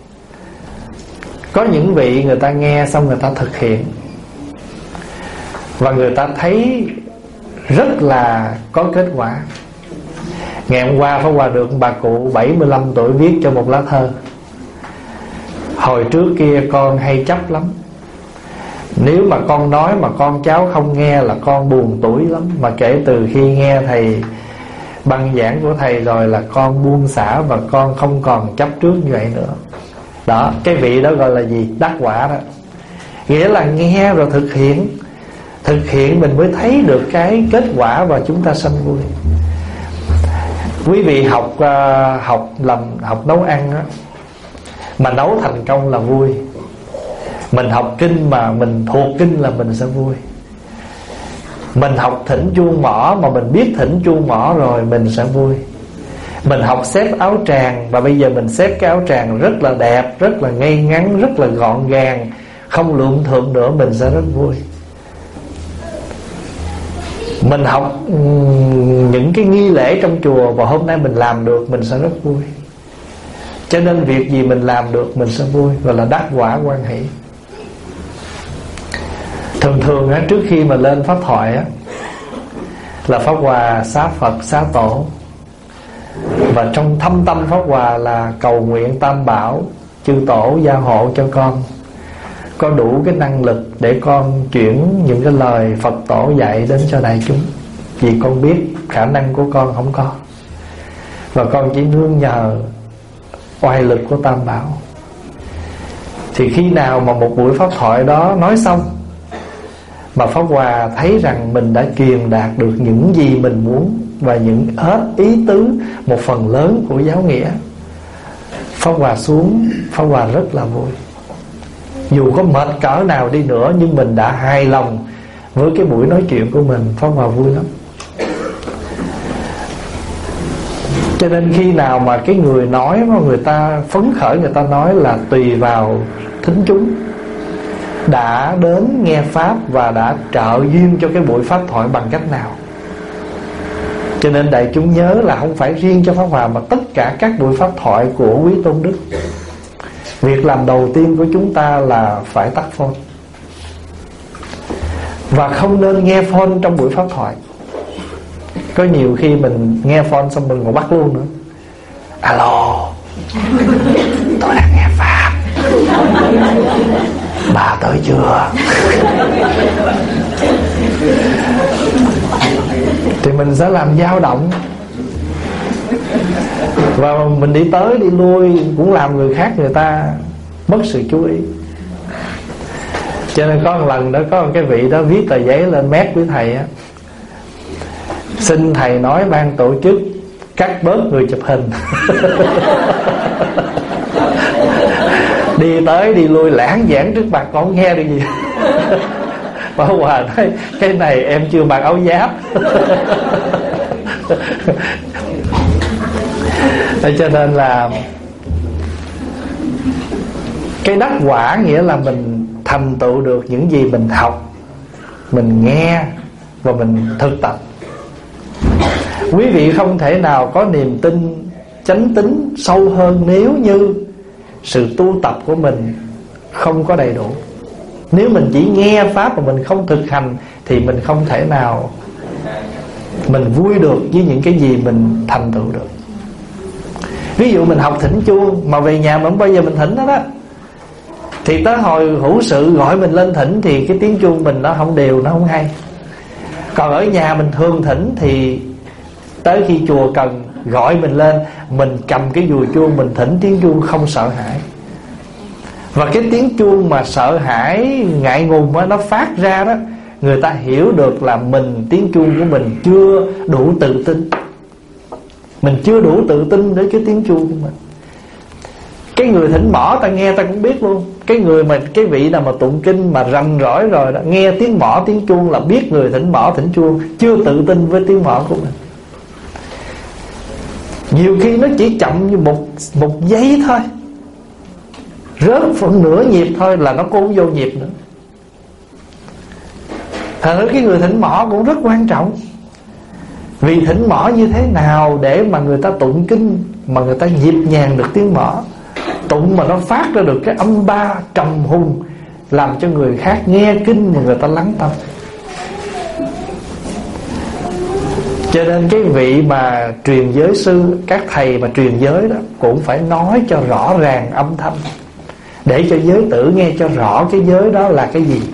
[SPEAKER 1] có những vị người ta nghe xong người ta thực hiện, và người ta thấy rất là có kết quả. Ngày hôm qua Pháp Hòa được bà cụ bảy mươi lăm tuổi viết cho một lá thơ: hồi trước kia con hay chấp lắm, nếu mà con nói mà con cháu không nghe là con buồn tủi lắm. Mà kể từ khi nghe thầy băng giảng của thầy rồi là con buông xả, và con không còn chấp trước như vậy nữa. Đó, cái vị đó gọi là gì? Đắc quả đó. Nghĩa là nghe rồi thực hiện. Thực hiện mình mới thấy được cái kết quả, và chúng ta sanh vui. Quý vị học uh, học làm học nấu ăn đó, mà nấu thành công là vui. Mình học kinh mà mình thuộc kinh là mình sẽ vui. Mình học thỉnh chuông mỏ mà mình biết thỉnh chuông mỏ rồi mình sẽ vui. Mình học xếp áo tràng và bây giờ mình xếp cái áo tràng rất là đẹp, rất là ngay ngắn, rất là gọn gàng, không lượm thượm nữa, mình sẽ rất vui. Mình học những cái nghi lễ trong chùa và hôm nay mình làm được, mình sẽ rất vui. Cho nên việc gì mình làm được mình sẽ vui, gọi là đắc quả hoan hỷ. Thường thường á, trước khi mà lên pháp thoại á, là Pháp Hòa xá Phật xá Tổ, và trong thâm tâm Pháp Hòa là cầu nguyện Tam Bảo chư Tổ gia hộ cho con có đủ cái năng lực để con chuyển những cái lời Phật Tổ dạy đến cho đại chúng. Vì con biết khả năng của con không có, và con chỉ nương nhờ oai lực của Tam Bảo. Thì khi nào mà một buổi pháp thoại đó nói xong mà Pháp Hòa thấy rằng mình đã truyền đạt được những gì mình muốn, và những hết ý tứ một phần lớn của giáo nghĩa, Pháp Hòa xuống, Pháp Hòa rất là vui. Dù có mệt cỡ nào đi nữa, nhưng mình đã hài lòng với cái buổi nói chuyện của mình, Pháp Hòa vui lắm. Cho nên khi nào mà cái người nói mà người ta phấn khởi, người ta nói là tùy vào thính chúng đã đến nghe pháp và đã trợ duyên cho cái buổi pháp thoại bằng cách nào. Cho nên đại chúng nhớ là không phải riêng cho Pháp Hòa, mà tất cả các buổi pháp thoại của quý tôn đức, việc làm đầu tiên của chúng ta là phải tắt phone, và không nên nghe phone trong buổi pháp thoại. Có nhiều khi mình nghe phone xong mình ngồi bắt luôn nữa. Alo, tôi đang nghe pháp, bà tới chưa? Thì mình sẽ làm dao động, và mình đi tới đi lui cũng làm người khác người ta mất sự chú ý. Cho nên có một lần đó, có một cái vị đó viết tờ giấy lên mét với thầy á: xin thầy nói ban tổ chức cắt bớt người chụp hình. Đi tới đi lui lãng giảng trước mặt còn không nghe được gì. Bảo Hòa nói cái này em chưa mặc áo giáp. Cho nên là cái đắc quả nghĩa là mình thành tựu được những gì mình học, mình nghe và mình thực tập. Quý vị không thể nào có niềm tin chánh tín sâu hơn nếu như sự tu tập của mình không có đầy đủ. Nếu mình chỉ nghe pháp mà mình không thực hành thì mình không thể nào mình vui được với những cái gì mình thành tựu được. Ví dụ mình học thỉnh chuông mà về nhà mà không bao giờ mình thỉnh đó đó, thì tới hồi hữu sự gọi mình lên thỉnh thì cái tiếng chuông mình nó không đều, nó không hay. Còn ở nhà mình thường thỉnh thì tới khi chùa cần gọi mình lên, mình cầm cái dùi chuông mình thỉnh tiếng chuông không sợ hãi. Và cái tiếng chuông mà sợ hãi, ngại ngùng đó, nó phát ra đó, người ta hiểu được là mình, tiếng chuông của mình chưa đủ tự tin. Mình chưa đủ tự tin với cái tiếng chuông của mình. Cái người thỉnh mỏ ta nghe ta cũng biết luôn, Cái người mà Cái vị nào mà tụng kinh mà rành rỏi rồi đó, nghe tiếng mõ tiếng chuông là biết người thỉnh mõ thỉnh chuông, chưa tự tin với tiếng mõ của mình. Nhiều khi nó chỉ chậm như một một giây thôi, rớt phần nửa nhịp thôi là nó cũng vô nhịp nữa. Thật ra cái người thỉnh mõ cũng rất quan trọng. Vì thỉnh mõ như thế nào để mà người ta tụng kinh mà người ta nhịp nhàng được tiếng mõ, tụng mà nó phát ra được cái âm ba trầm hùng, làm cho người khác nghe kinh mà người ta lắng tâm. Cho nên cái vị mà truyền giới sư, các thầy mà truyền giới đó cũng phải nói cho rõ ràng âm thanh, để cho giới tử nghe cho rõ cái giới đó là cái gì,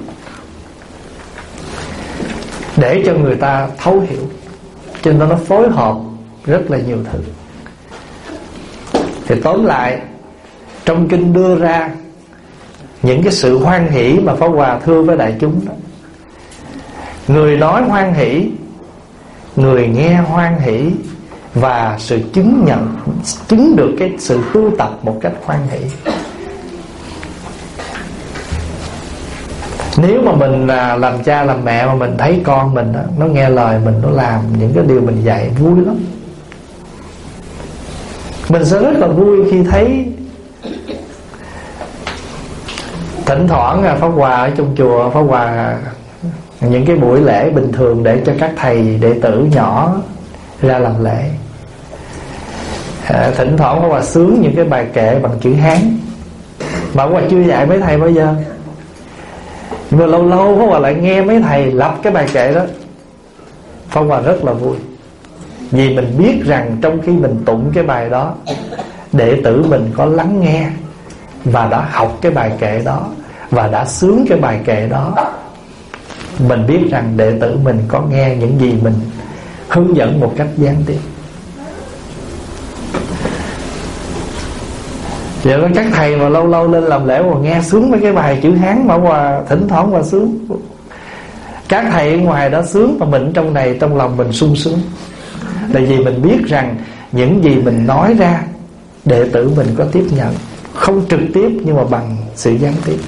[SPEAKER 1] để cho người ta thấu hiểu. Cho nên nó phối hợp rất là nhiều thứ. Thì tóm lại, trong kinh đưa ra những cái sự hoan hỷ mà Pháp Hòa thưa với đại chúng đó. Người nói hoan hỷ, người nghe hoan hỷ, và sự chứng nhận, chứng được cái sự tu tập một cách hoan hỷ. Nếu mà mình làm cha làm mẹ mà mình thấy con mình đó, nó nghe lời mình, nó làm những cái điều mình dạy, vui lắm. Mình sẽ rất là vui khi thấy. Thỉnh thoảng Pháp Hòa ở trong chùa, Pháp Hòa những cái buổi lễ bình thường để cho các thầy đệ tử nhỏ ra làm lễ. à, Thỉnh thoảng Pháp Hòa sướng những cái bài kệ bằng chữ Hán mà Pháp Hòa chưa dạy mấy thầy bao giờ. Nhưng mà lâu lâu Pháp Hòa lại nghe mấy thầy lập cái bài kệ đó, Pháp Hòa rất là vui. Vì mình biết rằng trong khi mình tụng cái bài đó, đệ tử mình có lắng nghe và đã học cái bài kệ đó, và đã sướng cái bài kệ đó. Mình biết rằng đệ tử mình có nghe những gì mình hướng dẫn một cách gián tiếp. Vậy đó, các thầy mà lâu lâu lên làm lễ mà nghe sướng mấy cái bài chữ Hán mà Hòa thỉnh thoảng Hòa sướng. Các thầy ở ngoài đó sướng, mà mình trong này trong lòng mình sung sướng. Tại vì mình biết rằng những gì mình nói ra, đệ tử mình có tiếp nhận, không trực tiếp nhưng mà bằng sự gián tiếp.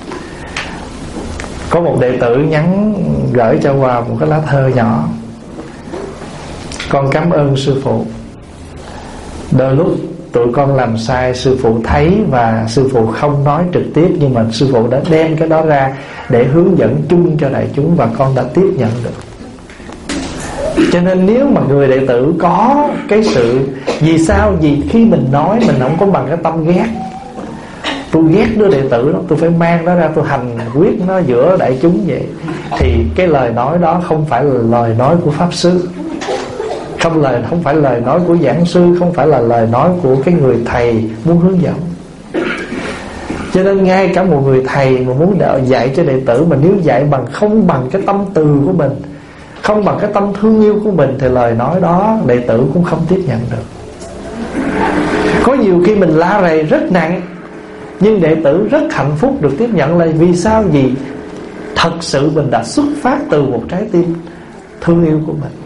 [SPEAKER 1] Có một đệ tử nhắn gửi cho Hòa một cái lá thơ nhỏ: con cảm ơn sư phụ. Đôi lúc tụi con làm sai, sư phụ thấy và sư phụ không nói trực tiếp, nhưng mà sư phụ đã đem cái đó ra để hướng dẫn chung cho đại chúng, và con đã tiếp nhận được. Cho nên nếu mà người đệ tử có cái sự, vì sao? Vì khi mình nói mình không có bằng cái tâm ghét. Tôi ghét đứa đệ tử đó, tôi phải mang nó ra, tôi hành quyết nó giữa đại chúng vậy. Thì cái lời nói đó không phải là lời nói của Pháp Sư, Không lời không phải lời nói của giảng sư, không phải là lời nói của cái người thầy muốn hướng dẫn. Cho nên ngay cả một người thầy mà muốn dạy cho đệ tử, mà nếu dạy bằng không bằng cái tâm từ của mình, không bằng cái tâm thương yêu của mình, thì lời nói đó đệ tử cũng không tiếp nhận được. Có nhiều khi mình la rầy rất nặng, nhưng đệ tử rất hạnh phúc được tiếp nhận. Là vì sao? Vì thật sự mình đã xuất phát từ một trái tim thương yêu của mình.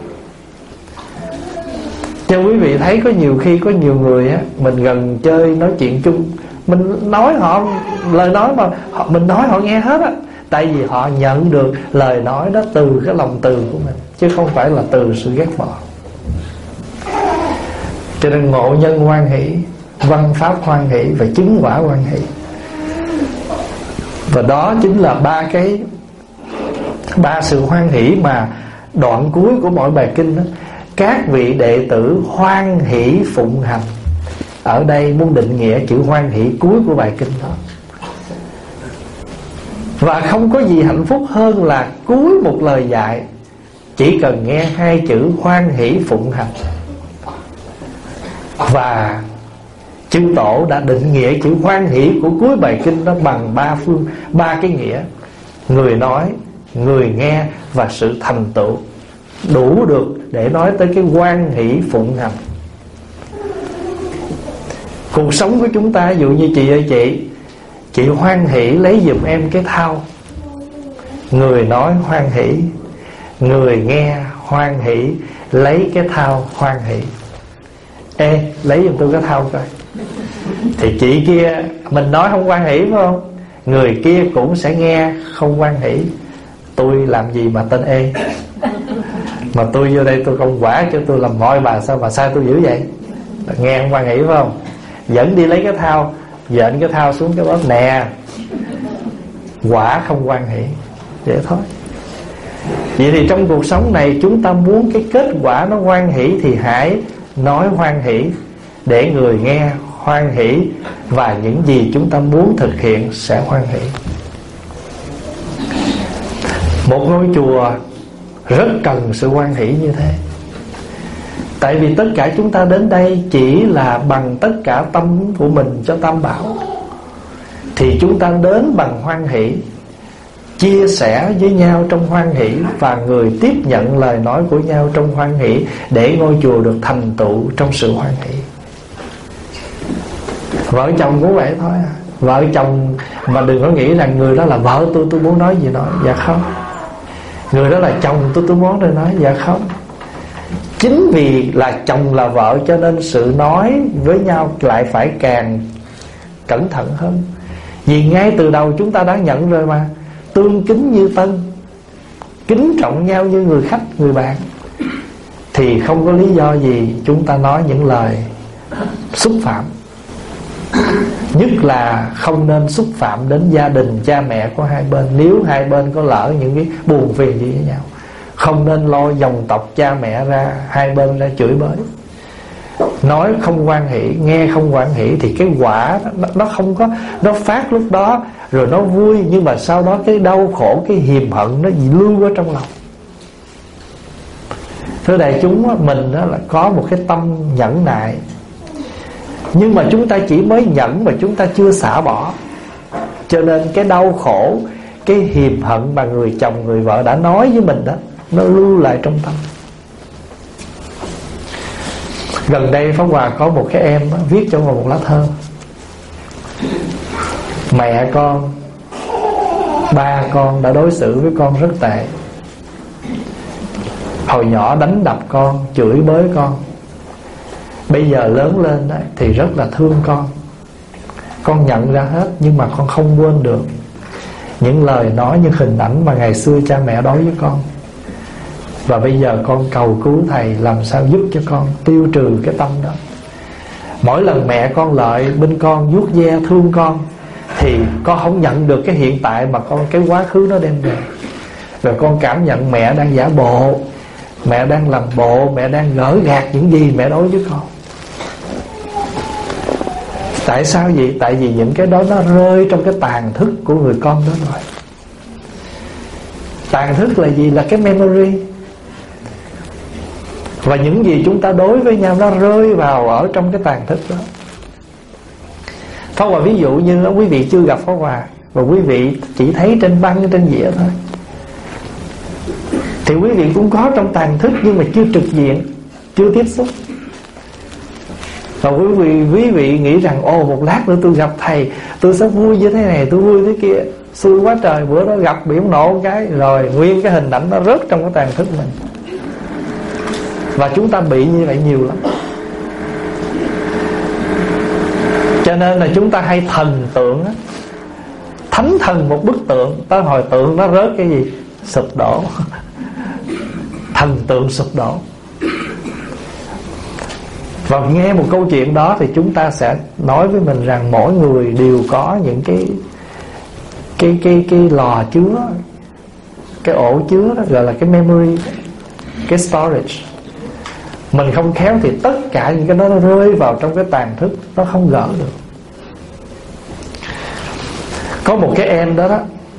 [SPEAKER 1] Cho quý vị thấy có nhiều khi có nhiều người á, mình gần chơi nói chuyện chung, mình nói họ lời nói mà họ, mình nói họ nghe hết á. Tại vì họ nhận được lời nói đó từ cái lòng từ của mình, chứ không phải là từ sự ghét bỏ. Cho nên ngộ nhân hoan hỷ, văn pháp hoan hỷ và chứng quả hoan hỷ. Và đó chính là ba cái ba sự hoan hỷ mà đoạn cuối của mỗi bài kinh đó. Các vị đệ tử hoan hỷ phụng hành. Ở đây muốn định nghĩa chữ hoan hỷ cuối của bài kinh đó. Và không có gì hạnh phúc hơn là cuối một lời dạy chỉ cần nghe hai chữ hoan hỷ phụng hành. Và chư tổ đã định nghĩa chữ hoan hỷ của cuối bài kinh đó bằng ba phương, ba cái nghĩa: người nói, người nghe và sự thành tựu. Đủ được để nói tới cái hoan hỷ phụng hành. Cuộc sống của chúng ta, ví dụ như chị ơi chị, chị hoan hỷ lấy giùm em cái thau. Người nói hoan hỷ, người nghe hoan hỷ lấy cái thau hoan hỷ. Ê, lấy giùm tôi cái thau coi. Thì chị kia mình nói không hoan hỷ phải không? người kia cũng sẽ nghe không hoan hỷ. Tôi làm gì mà tên Ê, mà tôi vô đây tôi công quả cho tôi làm mọi bà, sao bà sai tôi dữ vậy? Nghe không hoan hỷ phải không? Dẫn đi lấy cái thao, dện cái thao xuống cái bóp nè, quả không hoan hỷ. Vậy thôi. Vậy thì trong cuộc sống này chúng ta muốn cái kết quả nó hoan hỷ thì hãy nói hoan hỷ, để người nghe hoan hỷ, và những gì chúng ta muốn thực hiện sẽ hoan hỷ. Một ngôi chùa rất cần sự hoan hỷ như thế. Tại vì tất cả chúng ta đến đây chỉ là bằng tất cả tâm của mình cho Tam Bảo, thì chúng ta đến bằng hoan hỷ, chia sẻ với nhau trong hoan hỷ, và người tiếp nhận lời nói của nhau trong hoan hỷ, để ngôi chùa được thành tựu trong sự hoan hỷ. Vợ chồng cũng vậy thôi à. Vợ chồng mà đừng có nghĩ rằng người đó là vợ tôi, tôi muốn nói gì nói. Dạ không. Người đó là chồng tôi, tôi muốn rồi nói. Dạ không. Chính vì là chồng là vợ cho nên sự nói với nhau lại phải càng cẩn thận hơn. Vì ngay từ đầu chúng ta đã nhận rồi mà, tương kính như tân, kính trọng nhau như người khách, người bạn, thì không có lý do gì chúng ta nói những lời xúc phạm. Nhất là không nên xúc phạm đến gia đình, cha mẹ của hai bên. Nếu hai bên có lỡ những cái buồn phiền gì với nhau, không nên lôi dòng tộc cha mẹ ra, hai bên ra chửi bới. Nói không hoan hỷ, nghe không hoan hỷ, thì cái quả nó, nó không có, nó phát lúc đó rồi nó vui, nhưng mà sau đó cái đau khổ, cái hiềm hận nó lưu ở trong lòng. Thưa đại chúng, mình đó là có một cái tâm nhẫn nại, nhưng mà chúng ta chỉ mới nhẫn mà chúng ta chưa xả bỏ. Cho nên cái đau khổ, cái hiềm hận mà người chồng người vợ đã nói với mình đó, nó lưu lại trong tâm. Gần đây Pháp Hòa có một cái em đó, viết cho một lá thơ. Mẹ con, ba con đã đối xử với con rất tệ. Hồi nhỏ đánh đập con, chửi bới con. Bây giờ lớn lên đó, thì rất là thương con. Con nhận ra hết, nhưng mà con không quên được những lời nói, những hình ảnh mà ngày xưa cha mẹ đối với con. Và bây giờ con cầu cứu thầy làm sao giúp cho con tiêu trừ cái tâm đó. Mỗi lần mẹ con lợi bên con, vuốt ve thương con, thì con không nhận được cái hiện tại mà con cái quá khứ nó đem về. Rồi con cảm nhận mẹ đang giả bộ, mẹ đang làm bộ, mẹ đang gỡ gạt những gì mẹ đối với con. Tại sao vậy? Tại vì những cái đó nó rơi trong cái tàn thức của người con đó rồi. Tàn thức là gì? Là cái memory. Và những gì chúng ta đối với nhau nó rơi vào ở trong cái tàn thức đó. Pháp Hòa ví dụ như quý vị chưa gặp Pháp Hòa, và quý vị chỉ thấy trên băng, trên dĩa thôi, thì quý vị cũng có trong tàn thức, nhưng mà chưa trực diện, chưa tiếp xúc. Và quý vị, quý vị nghĩ rằng ồ một lát nữa tôi gặp thầy, tôi sẽ vui như thế này, tôi vui thế kia. Xui quá trời, bữa đó gặp bị ông nổ một cái, rồi nguyên cái hình ảnh nó rớt trong cái tàn thức mình. Và chúng ta bị như vậy nhiều lắm. Cho nên là chúng ta hay thần tượng á, thánh thần một bức tượng, tới hồi tượng nó rớt cái gì? Sụp đổ. Thần tượng sụp đổ. Và nghe một câu chuyện đó thì chúng ta sẽ nói với mình rằng mỗi người đều có những cái cái cái cái lò chứa, cái ổ chứa đó, gọi là cái memory, cái storage. Mình không khéo thì tất cả những cái đó nó rơi vào trong cái tàn thức, nó không gỡ được. Có một cái em đó đó,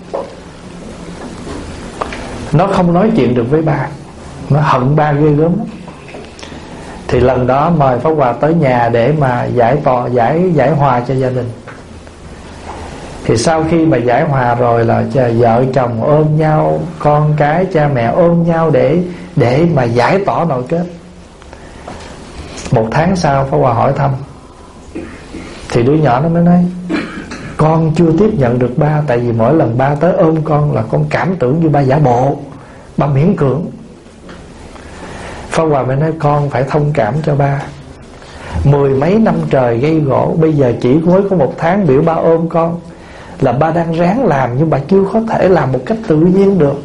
[SPEAKER 1] nó không nói chuyện được với ba, nó hận ba ghê gớm. Thì lần đó mời Pháp Hòa tới nhà để mà giải tòa, giải giải hòa cho gia đình. Thì sau khi mà giải hòa rồi là vợ chồng ôm nhau, con cái cha mẹ ôm nhau để để mà giải tỏa nội kết. Một tháng sau Pháp Hòa hỏi thăm, thì đứa nhỏ nó mới nói con chưa tiếp nhận được ba, tại vì mỗi lần ba tới ôm con là con cảm tưởng như ba giả bộ, ba miễn cưỡng. Pháp Hòa mới nói con phải thông cảm cho ba. Mười mấy năm trời gây gỗ, bây giờ chỉ mới có một tháng biểu ba ôm con là ba đang ráng làm, nhưng mà chưa có thể làm một cách tự nhiên được.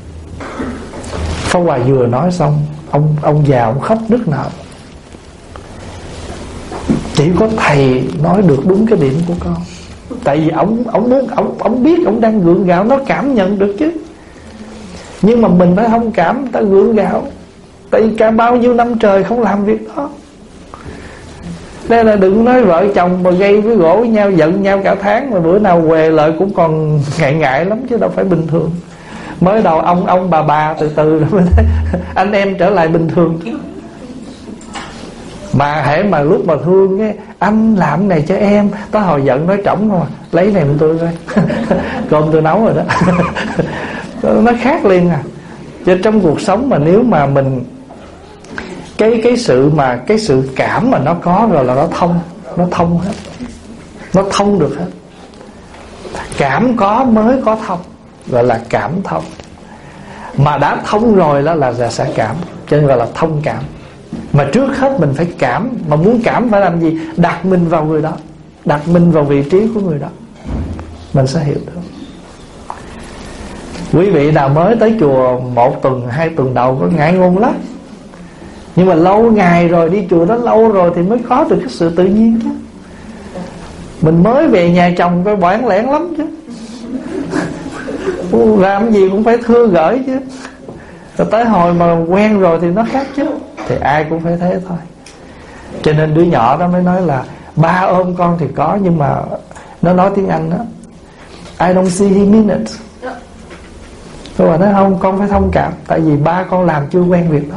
[SPEAKER 1] Pháp Hòa vừa nói xong, ông ông già ông khóc nức nở. Chỉ có thầy nói được đúng cái điểm của con. Tại vì ông ông muốn ông ông biết ông đang gượng gạo, nó cảm nhận được chứ. Nhưng mà mình phải thông cảm, ta gượng gạo. Tại vì cả bao nhiêu năm trời không làm việc đó. Đây là đừng nói vợ chồng mà gây với gỗ với nhau, giận nhau cả tháng, mà bữa nào què lại cũng còn ngại ngại lắm, chứ đâu phải bình thường. Mới đầu ông ông bà bà từ từ rồi mới thấy anh em trở lại bình thường. Mà hễ mà lúc mà thương cái anh làm này cho em, tới hồi giận nói trỏng không à, lấy này mình tôi coi cơm tôi nấu rồi đó. Nó khác liền à. Chứ trong cuộc sống mà nếu mà mình cái cái sự mà cái sự cảm mà nó có rồi là nó thông, nó thông hết, nó thông được hết. Cảm có mới có thông, gọi là cảm thông. Mà đã thông rồi đó là sẽ cảm, cho nên gọi là thông cảm. Mà trước hết mình phải cảm. Mà muốn cảm phải làm gì? Đặt mình vào người đó, đặt mình vào vị trí của người đó, mình sẽ hiểu được. Quý vị nào mới tới chùa một tuần, hai tuần đầu có ngại ngùng lắm. Nhưng mà lâu ngày rồi, đi chùa đó lâu rồi thì mới có được cái sự tự nhiên chứ. Mình mới về nhà chồng coi bản lẻn lắm chứ. Làm gì cũng phải thưa gửi chứ. Rồi tới hồi mà quen rồi thì nó khác chứ. Thì ai cũng phải thế thôi. Cho nên đứa nhỏ đó mới nói là ba ôm con thì có, nhưng mà nó nói tiếng Anh đó, I don't see him in it. Tôi bảo nói không, con phải thông cảm. Tại vì ba con làm chưa quen việc đó.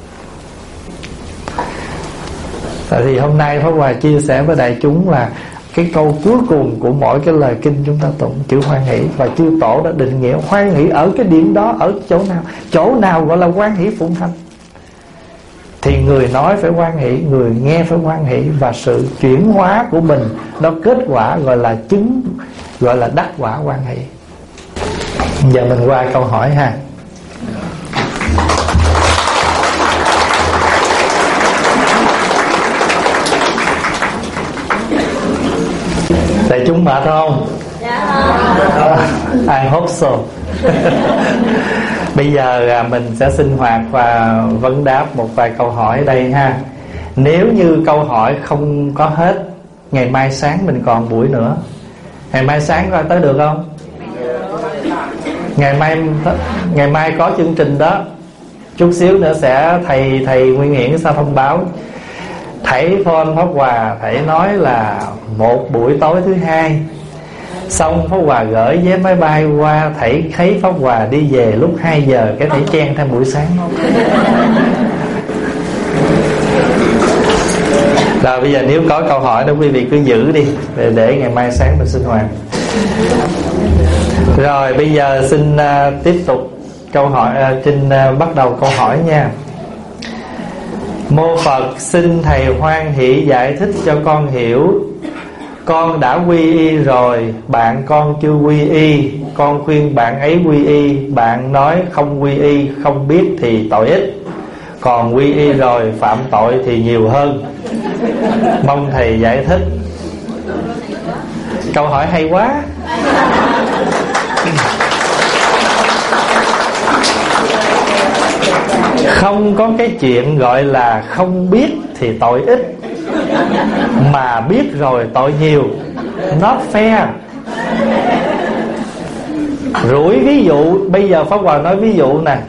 [SPEAKER 1] Tại vì hôm nay Pháp Hòa chia sẻ với đại chúng là cái câu cuối cùng của mỗi cái lời kinh chúng ta tụng chữ hoan hỷ. Và chư tổ đã định nghĩa hoan hỷ ở cái điểm đó, ở chỗ nào. Chỗ nào gọi là hoan hỷ phụng hành, thì người nói phải hoan hỷ, người nghe phải hoan hỷ. Và sự chuyển hóa của mình nó kết quả gọi là chứng, gọi là đắc quả hoan hỷ. Giờ mình qua câu hỏi ha. Đại chúng mệt không? Dạ. I hope so. Bây giờ mình sẽ sinh hoạt và vấn đáp một vài câu hỏi đây ha. Nếu như câu hỏi không có hết, ngày mai sáng mình còn buổi nữa. Ngày mai sáng coi tới được không? Ngày mai ngày mai có chương trình đó. Chút xíu nữa sẽ thầy thầy Nguyên Hiển sao thông báo. Thầy phone Pháp Hòa, thầy nói là một buổi tối thứ hai. Xong Pháp Hòa gửi vé máy bay qua, thầy thấy Pháp Hòa đi về lúc hai giờ, cái thầy chen thêm buổi sáng. Rồi bây giờ nếu có câu hỏi đó quý vị cứ giữ đi, để, để ngày mai sáng mình sinh hoạt. Rồi bây giờ xin uh, tiếp tục câu hỏi, uh, xin uh, bắt đầu câu hỏi nha. Mô Phật, xin thầy hoan hỷ giải thích cho con hiểu. Con đã quy y rồi, bạn con chưa quy y. Con khuyên bạn ấy quy y, bạn nói không quy y, không biết thì tội ít. Còn quy y rồi phạm tội thì nhiều hơn. Mong thầy giải thích. Câu hỏi hay quá. Không có cái chuyện gọi là không biết thì tội ít, mà biết rồi tội nhiều. Not fair. Rủi ví dụ. Bây giờ Pháp Hòa nói ví dụ nè.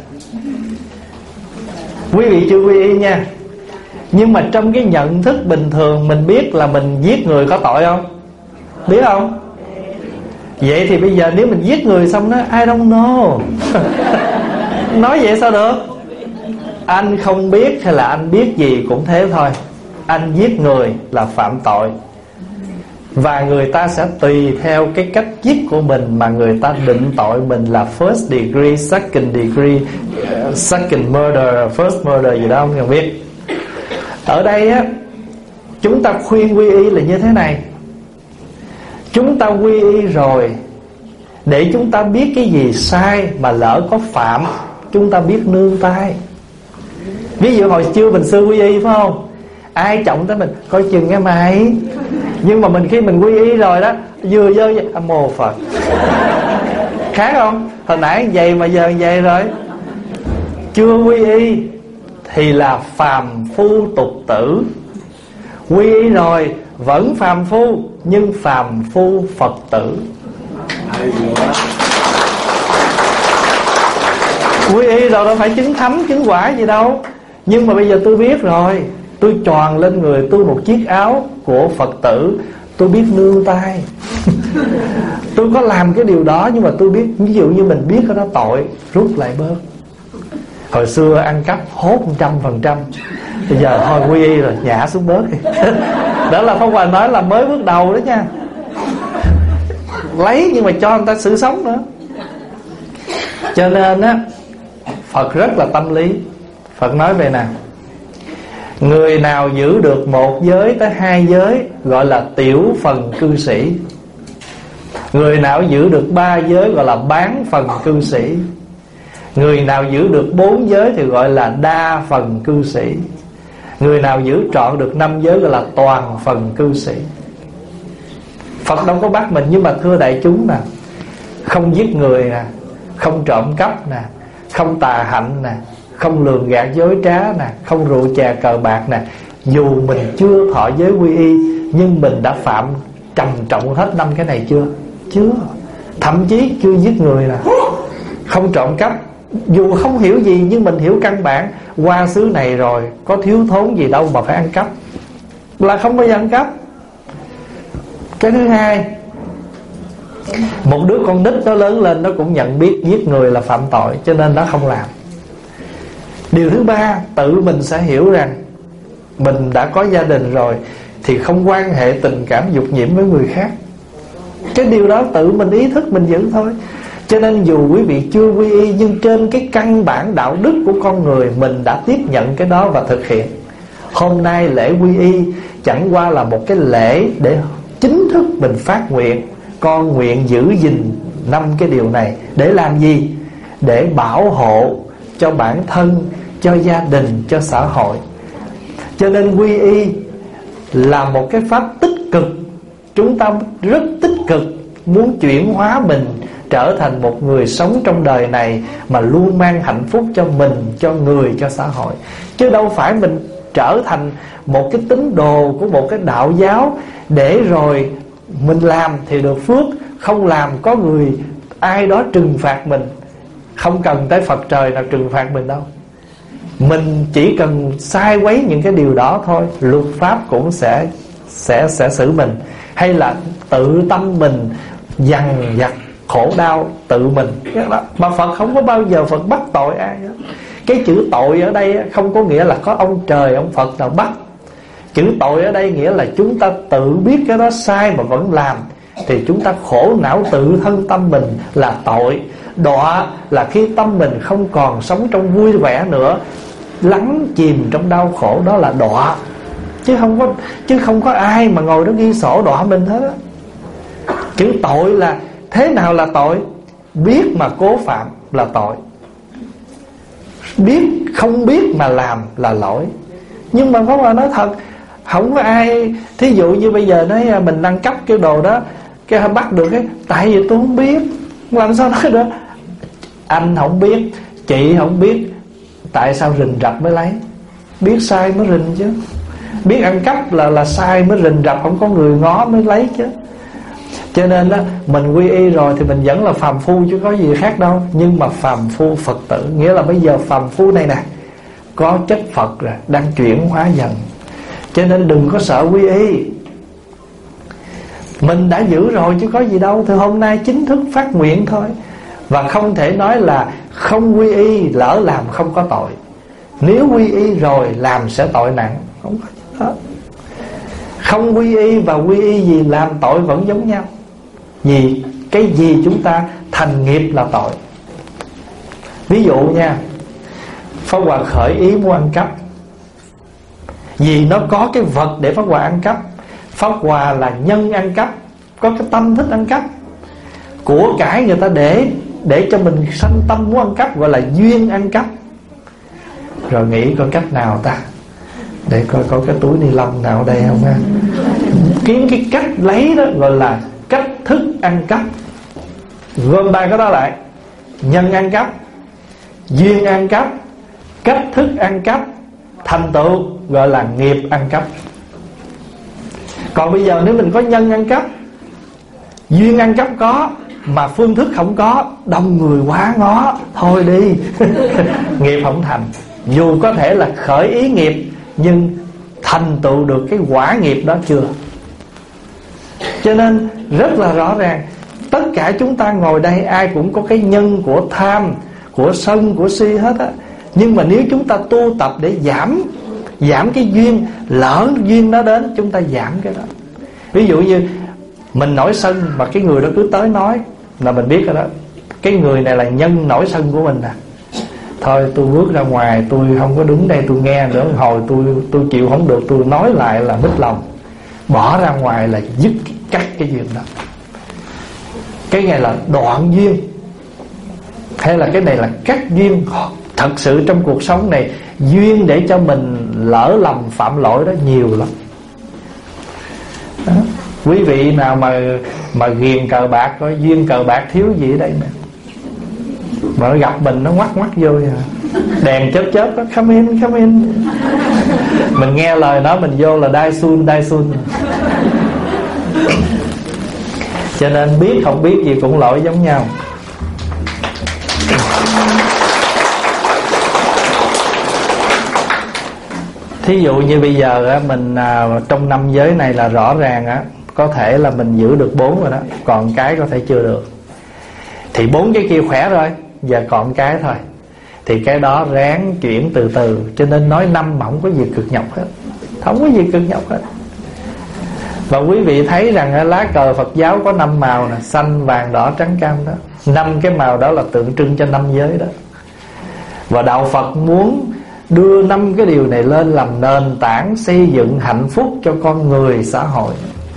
[SPEAKER 1] Quý vị chưa quy y nha, nhưng mà trong cái nhận thức bình thường mình biết là mình giết người có tội không? Biết không? Vậy thì bây giờ nếu mình giết người xong nói I don't know. Nói vậy sao được? Anh không biết hay là anh biết gì cũng thế thôi. Anh giết người là phạm tội. Và người ta sẽ tùy theo cái cách giết của mình mà người ta định tội mình là first degree, second degree, second murder, first murder gì đó không cần biết. Ở đây á, chúng ta khuyên quy y là như thế này. Chúng ta quy y rồi để chúng ta biết cái gì sai, mà lỡ có phạm chúng ta biết nương tay. Ví dụ hồi chưa mình sư quy y phải không, ai trọng tới mình coi chừng nghe mày. Nhưng mà mình khi mình quy y rồi đó, vừa giơ vậy A Mô Phật. Khác không? Hồi nãy vậy mà giờ vậy rồi. Chưa quy y thì là phàm phu tục tử, quy y rồi vẫn phàm phu nhưng phàm phu Phật tử. Quy y rồi đâu phải chứng thánh chứng quả gì đâu. Nhưng mà bây giờ tôi biết rồi, tôi choàng lên người tôi một chiếc áo của Phật tử, tôi biết nương tay. Tôi có làm cái điều đó, nhưng mà tôi biết, ví dụ như mình biết cái đó tội, rút lại bớt. Hồi xưa ăn cắp hốt một trăm phần trăm, bây giờ thôi quy y rồi, nhả xuống bớt đi. Đó là Pháp Hòa nói là mới bước đầu đó nha. Lấy nhưng mà cho người ta sự sống nữa. Cho nên á, Phật rất là tâm lý. Phật nói về nào, người nào giữ được một giới tới hai giới gọi là tiểu phần cư sĩ. Người nào giữ được ba giới gọi là bán phần cư sĩ. Người nào giữ được bốn giới thì gọi là đa phần cư sĩ. Người nào giữ trọn được năm giới gọi là toàn phần cư sĩ. Phật đâu có bắt mình, nhưng mà thưa đại chúng nè, không giết người nè, không trộm cắp nè, không tà hạnh nè, không lường gạt dối trá nè, không rượu chè cờ bạc nè. Dù mình chưa thọ giới quy y, nhưng mình đã phạm trầm trọng hết năm cái này chưa? Chưa. Thậm chí chưa giết người nè, không trộm cắp. Dù không hiểu gì nhưng mình hiểu căn bản, qua xứ này rồi có thiếu thốn gì đâu mà phải ăn cắp, là không bao giờ ăn cắp. Cái thứ hai, một đứa con nít nó lớn lên nó cũng nhận biết giết người là phạm tội, cho nên nó không làm. Điều thứ ba, tự mình sẽ hiểu rằng mình đã có gia đình rồi thì không quan hệ tình cảm dục nhiễm với người khác. Cái điều đó tự mình ý thức mình giữ thôi. Cho nên dù quý vị chưa quy y, nhưng trên cái căn bản đạo đức của con người mình đã tiếp nhận cái đó và thực hiện. Hôm nay lễ quy y chẳng qua là một cái lễ để chính thức mình phát nguyện, con nguyện giữ gìn năm cái điều này. Để làm gì? Để bảo hộ cho bản thân, cho gia đình, cho xã hội. Cho nên quy y là một cái pháp tích cực. Chúng ta rất tích cực muốn chuyển hóa mình trở thành một người sống trong đời này mà luôn mang hạnh phúc cho mình, cho người, cho xã hội. Chứ đâu phải mình trở thành một cái tín đồ của một cái đạo giáo để rồi mình làm thì được phước, không làm có người ai đó trừng phạt mình. Không cần tới Phật trời nào trừng phạt mình đâu. Mình chỉ cần sai quấy những cái điều đó thôi, luật pháp cũng sẽ sẽ sẽ xử mình. Hay là tự tâm mình dằn vặt khổ đau tự mình. Mà Phật không có bao giờ Phật bắt tội ai hết. Cái chữ tội ở đây không có nghĩa là có ông trời, ông Phật nào bắt. Chữ tội ở đây nghĩa là chúng ta tự biết cái đó sai mà vẫn làm, thì chúng ta khổ não tự thân tâm mình là tội. Đọa là khi tâm mình không còn sống trong vui vẻ nữa, lắng chìm trong đau khổ, đó là đọa. Chứ không có chứ không có ai mà ngồi đó ghi sổ đọa mình hết á. Chữ tội là thế nào là tội? Biết mà cố phạm là tội, biết không biết mà làm là lỗi. Nhưng mà Pháp Hòa nói thật, không có ai. Thí dụ như bây giờ nói mình ăn cắp cái đồ đó, cái bắt được cái tại vì tôi không biết. Làm sao nói đó? Anh không biết, chị không biết, tại sao rình rập mới lấy? Biết sai mới rình chứ. Biết ăn cắp là là sai mới rình rập, không có người ngó mới lấy chứ. Cho nên đó, mình quy y rồi thì mình vẫn là phàm phu chứ có gì khác đâu. Nhưng mà phàm phu Phật tử, nghĩa là bây giờ phàm phu này nè có chất Phật rồi, đang chuyển hóa dần. Cho nên đừng có sợ quy y. Mình đã giữ rồi chứ có gì đâu. Thì hôm nay chính thức phát nguyện thôi. Và không thể nói là không quy y lỡ làm không có tội. Nếu quy y rồi làm sẽ tội nặng. Không có gì hết. Không quy y và quy y gì làm tội vẫn giống nhau. Vì cái gì chúng ta thành nghiệp là tội. Ví dụ nha, Pháp Hòa khởi ý muốn ăn cắp, vì nó có cái vật để Pháp Hòa ăn cắp. Pháp Hòa là nhân ăn cắp, có cái tâm thích ăn cắp. Của cải người ta để Để cho mình sanh tâm muốn ăn cắp, gọi là duyên ăn cắp. Rồi nghĩ có cách nào ta, để coi có cái túi ni lông nào ở đây không ha. Kiếm cái cách lấy đó gọi là cách ăn cắp. Gom ba cái đó lại: nhân ăn cắp, duyên ăn cắp, cách thức ăn cắp, thành tựu gọi là nghiệp ăn cắp. Còn bây giờ nếu mình có nhân ăn cắp, duyên ăn cắp có, mà phương thức không có, đông người quá ngó, thôi đi. Nghiệp không thành. Dù có thể là khởi ý nghiệp, nhưng thành tựu được cái quả nghiệp đó chưa. Cho nên rất là rõ ràng, tất cả chúng ta ngồi đây ai cũng có cái nhân của tham, của sân, của si hết á. Nhưng mà nếu chúng ta tu tập để giảm Giảm cái duyên, lỡ duyên nó đến, chúng ta giảm cái đó. Ví dụ như mình nổi sân mà cái người đó cứ tới nói, là mình biết rồi đó, cái người này là nhân nổi sân của mình à. Thôi tôi bước ra ngoài, tôi không có đứng đây tôi nghe nữa, hồi tôi tôi chịu không được, tôi nói lại là mít lòng. Bỏ ra ngoài là dứt cắt cái duyên đó. Cái này là đoạn duyên, hay là cái này là cắt duyên. Thật sự trong cuộc sống này, duyên để cho mình lỡ lầm phạm lỗi đó nhiều lắm đó. Quý vị nào mà mà ghiền cờ bạc, có duyên cờ bạc thiếu gì ở đây nè, mà nó gặp mình nó ngoắt ngoắt vô à. Đèn chớp chớp đó, come in, come in. Mình nghe lời nó, mình vô là đai sun, đai sun. Cho nên biết không biết gì cũng lỗi giống nhau. Thí dụ như bây giờ á, mình à, trong năm giới này là rõ ràng á, có thể là mình giữ được bốn rồi đó, còn cái có thể chưa được. Thì bốn cái kia khỏe rồi, giờ còn cái thôi. Thì cái đó ráng chuyển từ từ. Cho nên nói năm mà không có gì cực nhọc hết, không có gì cực nhọc hết. Và quý vị thấy rằng lá cờ Phật giáo có năm màu nè: xanh, vàng, đỏ, trắng, cam đó. Năm cái màu đó là tượng trưng cho năm giới đó. Và đạo Phật muốn đưa năm cái điều này lên làm nền tảng xây dựng hạnh phúc cho con người, xã hội.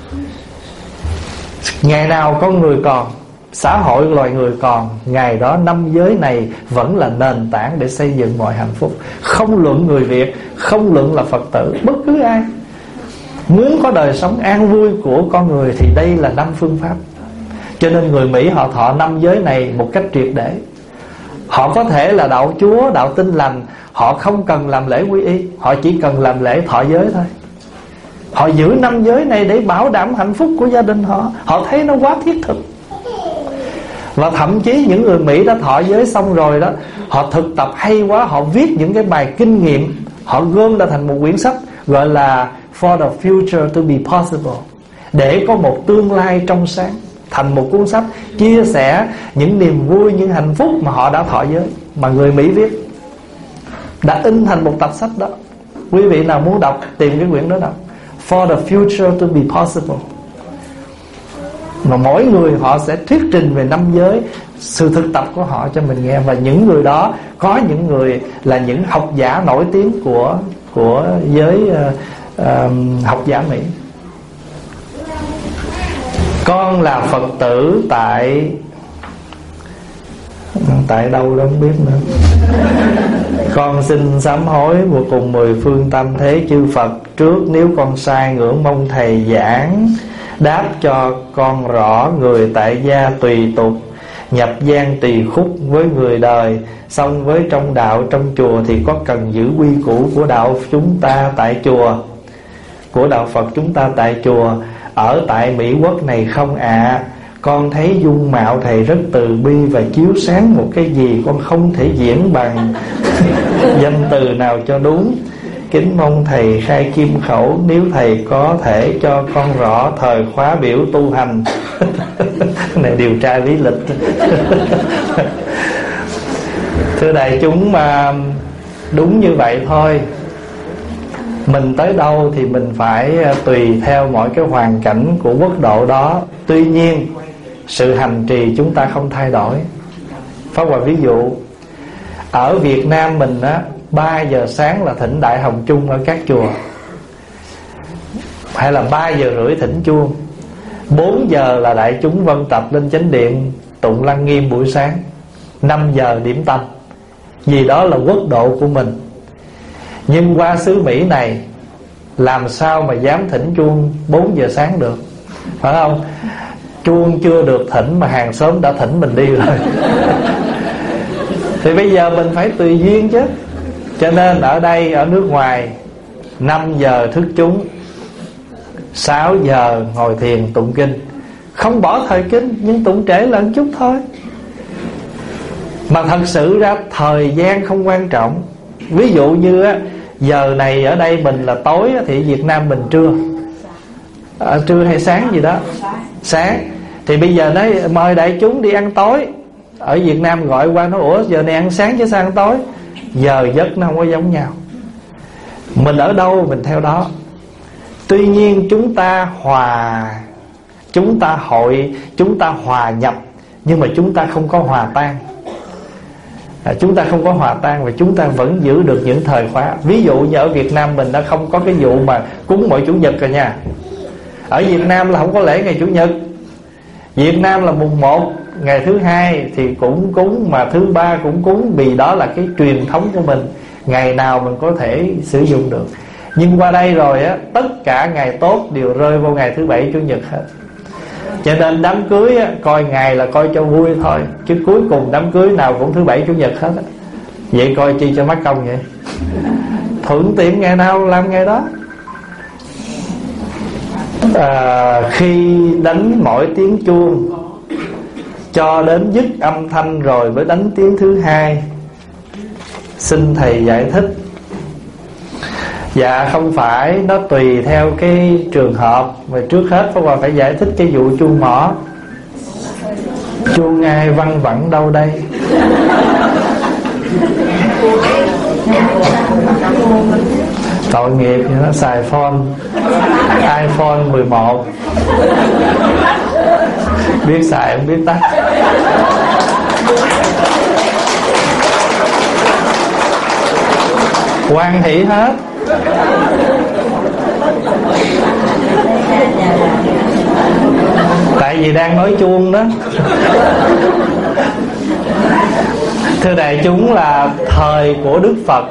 [SPEAKER 1] Ngày nào con người còn, xã hội loài người còn, ngày đó năm giới này vẫn là nền tảng để xây dựng mọi hạnh phúc. Không luận người Việt, không luận là Phật tử, bất cứ ai muốn có đời sống an vui của con người thì đây là năm phương pháp. Cho nên người Mỹ họ thọ năm giới này một cách triệt để. Họ có thể là đạo Chúa, đạo Tin Lành, họ không cần làm lễ quy y, họ chỉ cần làm lễ thọ giới thôi. Họ giữ năm giới này để bảo đảm hạnh phúc của gia đình họ. Họ thấy nó quá thiết thực. Và thậm chí những người Mỹ đã thọ giới xong rồi đó, họ thực tập hay quá, họ viết những cái bài kinh nghiệm, họ gom ra thành một quyển sách gọi là For the Future to be Possible, để có một tương lai trong sáng, thành một cuốn sách chia sẻ những niềm vui, những hạnh phúc mà họ đã thọ giới, mà người Mỹ viết, đã in thành một tập sách đó. Quý vị nào muốn đọc, tìm cái quyển đó đọc, For the Future to be Possible. Mà mỗi người họ sẽ thuyết trình về năm giới, sự thực tập của họ cho mình nghe. Và những người đó, có những người là những học giả nổi tiếng của của giới uh, uh, học giả Mỹ. Con là Phật tử tại tại đâu đó không biết nữa. Con xin sám hối của cùng mười phương tam thế chư Phật. Trước nếu con sai, ngưỡng mong thầy giảng đáp cho con rõ. Người tại gia tùy tục, nhập gian tùy khúc với người đời. Xong với trong đạo trong chùa thì có cần giữ quy củ của đạo chúng ta tại chùa, của đạo Phật chúng ta tại chùa ở tại Mỹ Quốc này không ạ? À? Con thấy dung mạo thầy rất từ bi và chiếu sáng một cái gì con không thể diễn bằng danh từ nào cho đúng. Kính mong thầy khai kim khẩu, nếu thầy có thể cho con rõ thời khóa biểu tu hành. Này điều tra lý lịch. Thưa đại chúng, mà đúng như vậy thôi. Mình tới đâu thì mình phải tùy theo mọi cái hoàn cảnh của quốc độ đó. Tuy nhiên sự hành trì chúng ta không thay đổi. Pháp Hòa ví dụ, ở Việt Nam mình á, ba giờ sáng là thỉnh Đại Hồng Chung ở các chùa, hay là ba giờ rưỡi thỉnh chuông, bốn giờ là đại chúng vân tập lên chánh điện tụng lăng nghiêm buổi sáng, năm giờ điểm tâm. Vì đó là quốc độ của mình. Nhưng qua xứ Mỹ này làm sao mà dám thỉnh chuông bốn giờ sáng được, phải không? chuông chưa được thỉnh mà hàng xóm đã thỉnh mình đi rồi. Thì bây giờ mình phải tùy duyên chứ. Cho nên ở đây, ở nước ngoài, năm giờ thức chúng, sáu giờ ngồi thiền tụng kinh. Không bỏ thời kinh, nhưng tụng trễ là một chút thôi. Mà thật sự ra thời gian không quan trọng. Ví dụ như á, giờ này ở đây mình là tối, thì Việt Nam mình trưa, à, trưa hay sáng gì đó, sáng. Thì bây giờ nói mời đại chúng đi ăn tối. Ở Việt Nam gọi qua nói ủa giờ này ăn sáng chứ sao ăn tối. Giờ giấc nó không có giống nhau. Mình ở đâu mình theo đó. Tuy nhiên chúng ta hòa, chúng ta hội, chúng ta hòa nhập, nhưng mà chúng ta không có hòa tan. à, Chúng ta không có hòa tan, và chúng ta vẫn giữ được những thời khóa. Ví dụ như ở Việt Nam mình đã không có cái vụ mà cúng mỗi Chủ nhật rồi nha. Ở Việt Nam là không có lễ ngày Chủ nhật. Việt Nam là mùng một, ngày thứ hai thì cũng cúng, mà thứ ba cũng cúng, vì đó là cái truyền thống của mình. Ngày nào mình có thể sử dụng được. Nhưng qua đây rồi á, tất cả ngày tốt đều rơi vào ngày thứ bảy Chủ nhật hết. Cho nên đám cưới á, coi ngày là coi cho vui thôi, chứ cuối cùng đám cưới nào cũng thứ bảy Chủ nhật hết á. Vậy coi chi cho mắc công vậy. Thuận tiện ngày nào làm ngày đó. à, Khi đánh mỗi tiếng chuông cho đến dứt âm thanh rồi mới đánh tiếng thứ hai. Xin thầy giải thích. Dạ không phải, nó tùy theo cái trường hợp. Mà trước hết Pháp Hòa phải giải thích cái vụ chuông mỏ. Chuông ai văng vẳng đâu đây? Tội nghiệp nó xài phone iPhone mười một, biết xài không biết tắt. Hoan hỷ hết. Tại vì đang nói chuông đó. Thưa đại chúng, là thời của Đức Phật,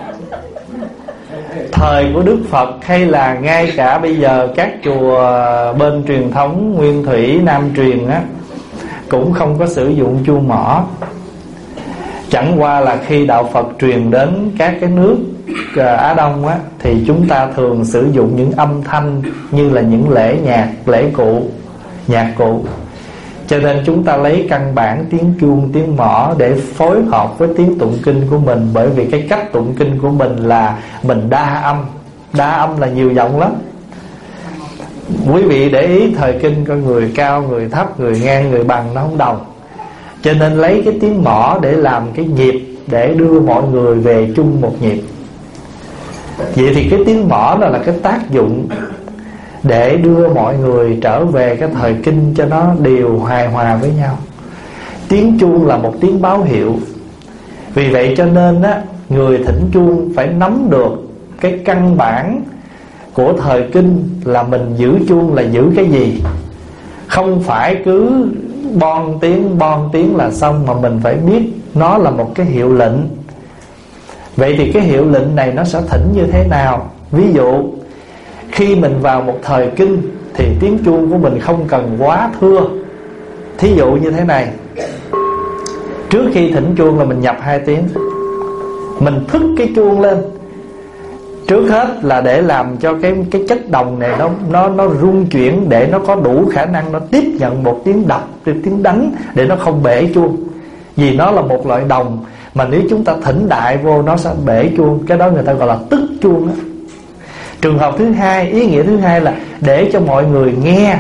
[SPEAKER 1] thời của Đức Phật, hay là ngay cả bây giờ các chùa bên truyền thống Nguyên Thủy Nam truyền á, cũng không có sử dụng chuông mỏ. Chẳng qua là khi đạo Phật truyền đến các cái nước Á Đông á, thì chúng ta thường sử dụng những âm thanh như là những lễ nhạc, lễ cụ, nhạc cụ. Cho nên chúng ta lấy căn bản tiếng chuông, tiếng mõ để phối hợp với tiếng tụng kinh của mình. Bởi vì cái cách tụng kinh của mình là mình đa âm. Đa âm là nhiều giọng lắm. Quý vị để ý thời kinh coi người cao, người thấp, người ngang, người bằng nó không đồng. Cho nên lấy cái tiếng mõ để làm cái nhịp, để đưa mọi người về chung một nhịp. Vậy thì cái tiếng mõ đó là cái tác dụng để đưa mọi người trở về cái thời kinh cho nó đều hài hòa với nhau. Tiếng chuông là một tiếng báo hiệu. Vì vậy cho nên á, người thỉnh chuông phải nắm được cái căn bản của thời kinh là mình giữ chuông là giữ cái gì. Không phải cứ bon tiếng bon tiếng là xong, mà mình phải biết nó là một cái hiệu lệnh. Vậy thì cái hiệu lệnh này nó sẽ thỉnh như thế nào? Ví dụ khi mình vào một thời kinh thì tiếng chuông của mình không cần quá thưa. Thí dụ như thế này, trước khi thỉnh chuông là mình nhập hai tiếng, mình thức cái chuông lên. Trước hết là để làm cho cái cái chất đồng này nó nó nó rung chuyển, để nó có đủ khả năng nó tiếp nhận một tiếng đập, tiếng đánh, để nó không bể chuông. Vì nó là một loại đồng mà nếu chúng ta thỉnh đại vô nó sẽ bể chuông. Cái đó người ta gọi là tức chuông đó. Trường hợp thứ hai, ý nghĩa thứ hai là để cho mọi người nghe.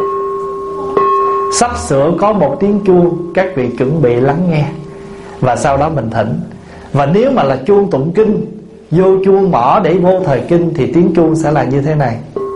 [SPEAKER 1] Sắp sửa có một tiếng chuông, các vị chuẩn bị lắng nghe, và sau đó mình thỉnh. Và nếu mà là chuông tụng kinh, vô chuông mỏ để vô thời kinh, thì tiếng chuông sẽ là như thế này.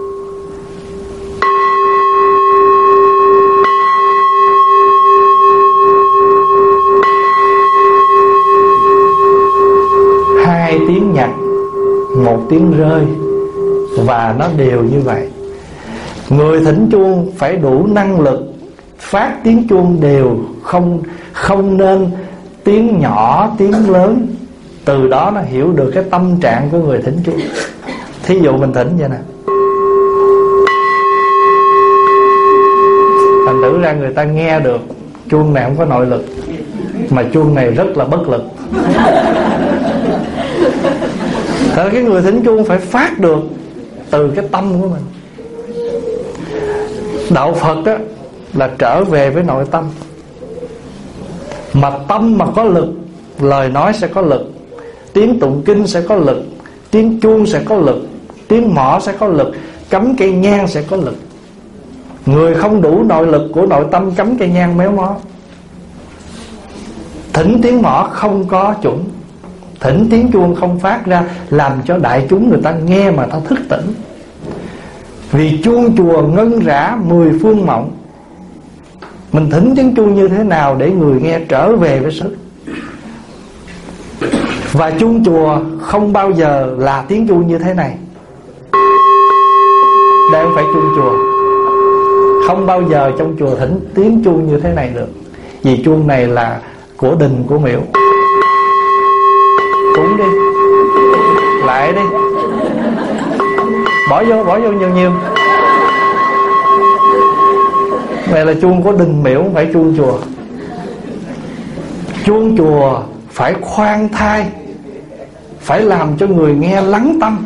[SPEAKER 1] Hai tiếng nhặt, một tiếng rơi, và nó đều như vậy. Người thỉnh chuông phải đủ năng lực phát tiếng chuông đều, không không nên tiếng nhỏ tiếng lớn. Từ đó nó hiểu được cái tâm trạng của người thỉnh chuông. Thí dụ mình thỉnh vậy nè, thành thử ra người ta nghe được chuông này không có nội lực, mà chuông này rất là bất lực. Thật cái người thỉnh chuông phải phát được từ cái tâm của mình. Đạo Phật đó là trở về với nội tâm. Mà tâm mà có lực, lời nói sẽ có lực, tiếng tụng kinh sẽ có lực, tiếng chuông sẽ có lực, tiếng mõ sẽ có lực, cắm cây nhang sẽ có lực. Người không đủ nội lực của nội tâm cắm cây nhang méo mó. Thỉnh tiếng mõ không có chuẩn, thỉnh tiếng chuông không phát ra, làm cho đại chúng người ta nghe mà ta thức tỉnh. Vì chuông chùa ngân rã mười phương mộng. Mình thỉnh tiếng chuông như thế nào để người nghe trở về với sự. Và chuông chùa không bao giờ là tiếng chuông như thế này. Đây không phải chuông chùa. Không bao giờ trong chùa thỉnh tiếng chuông như thế này được. Vì chuông này là của đình của miễu. Cúng đi, lại đi, bỏ vô, bỏ vô nhiều nhiều. Này là chuông của đình miễu, không phải chuông chùa. Chuông chùa phải khoan thai, phải làm cho người nghe lắng tâm.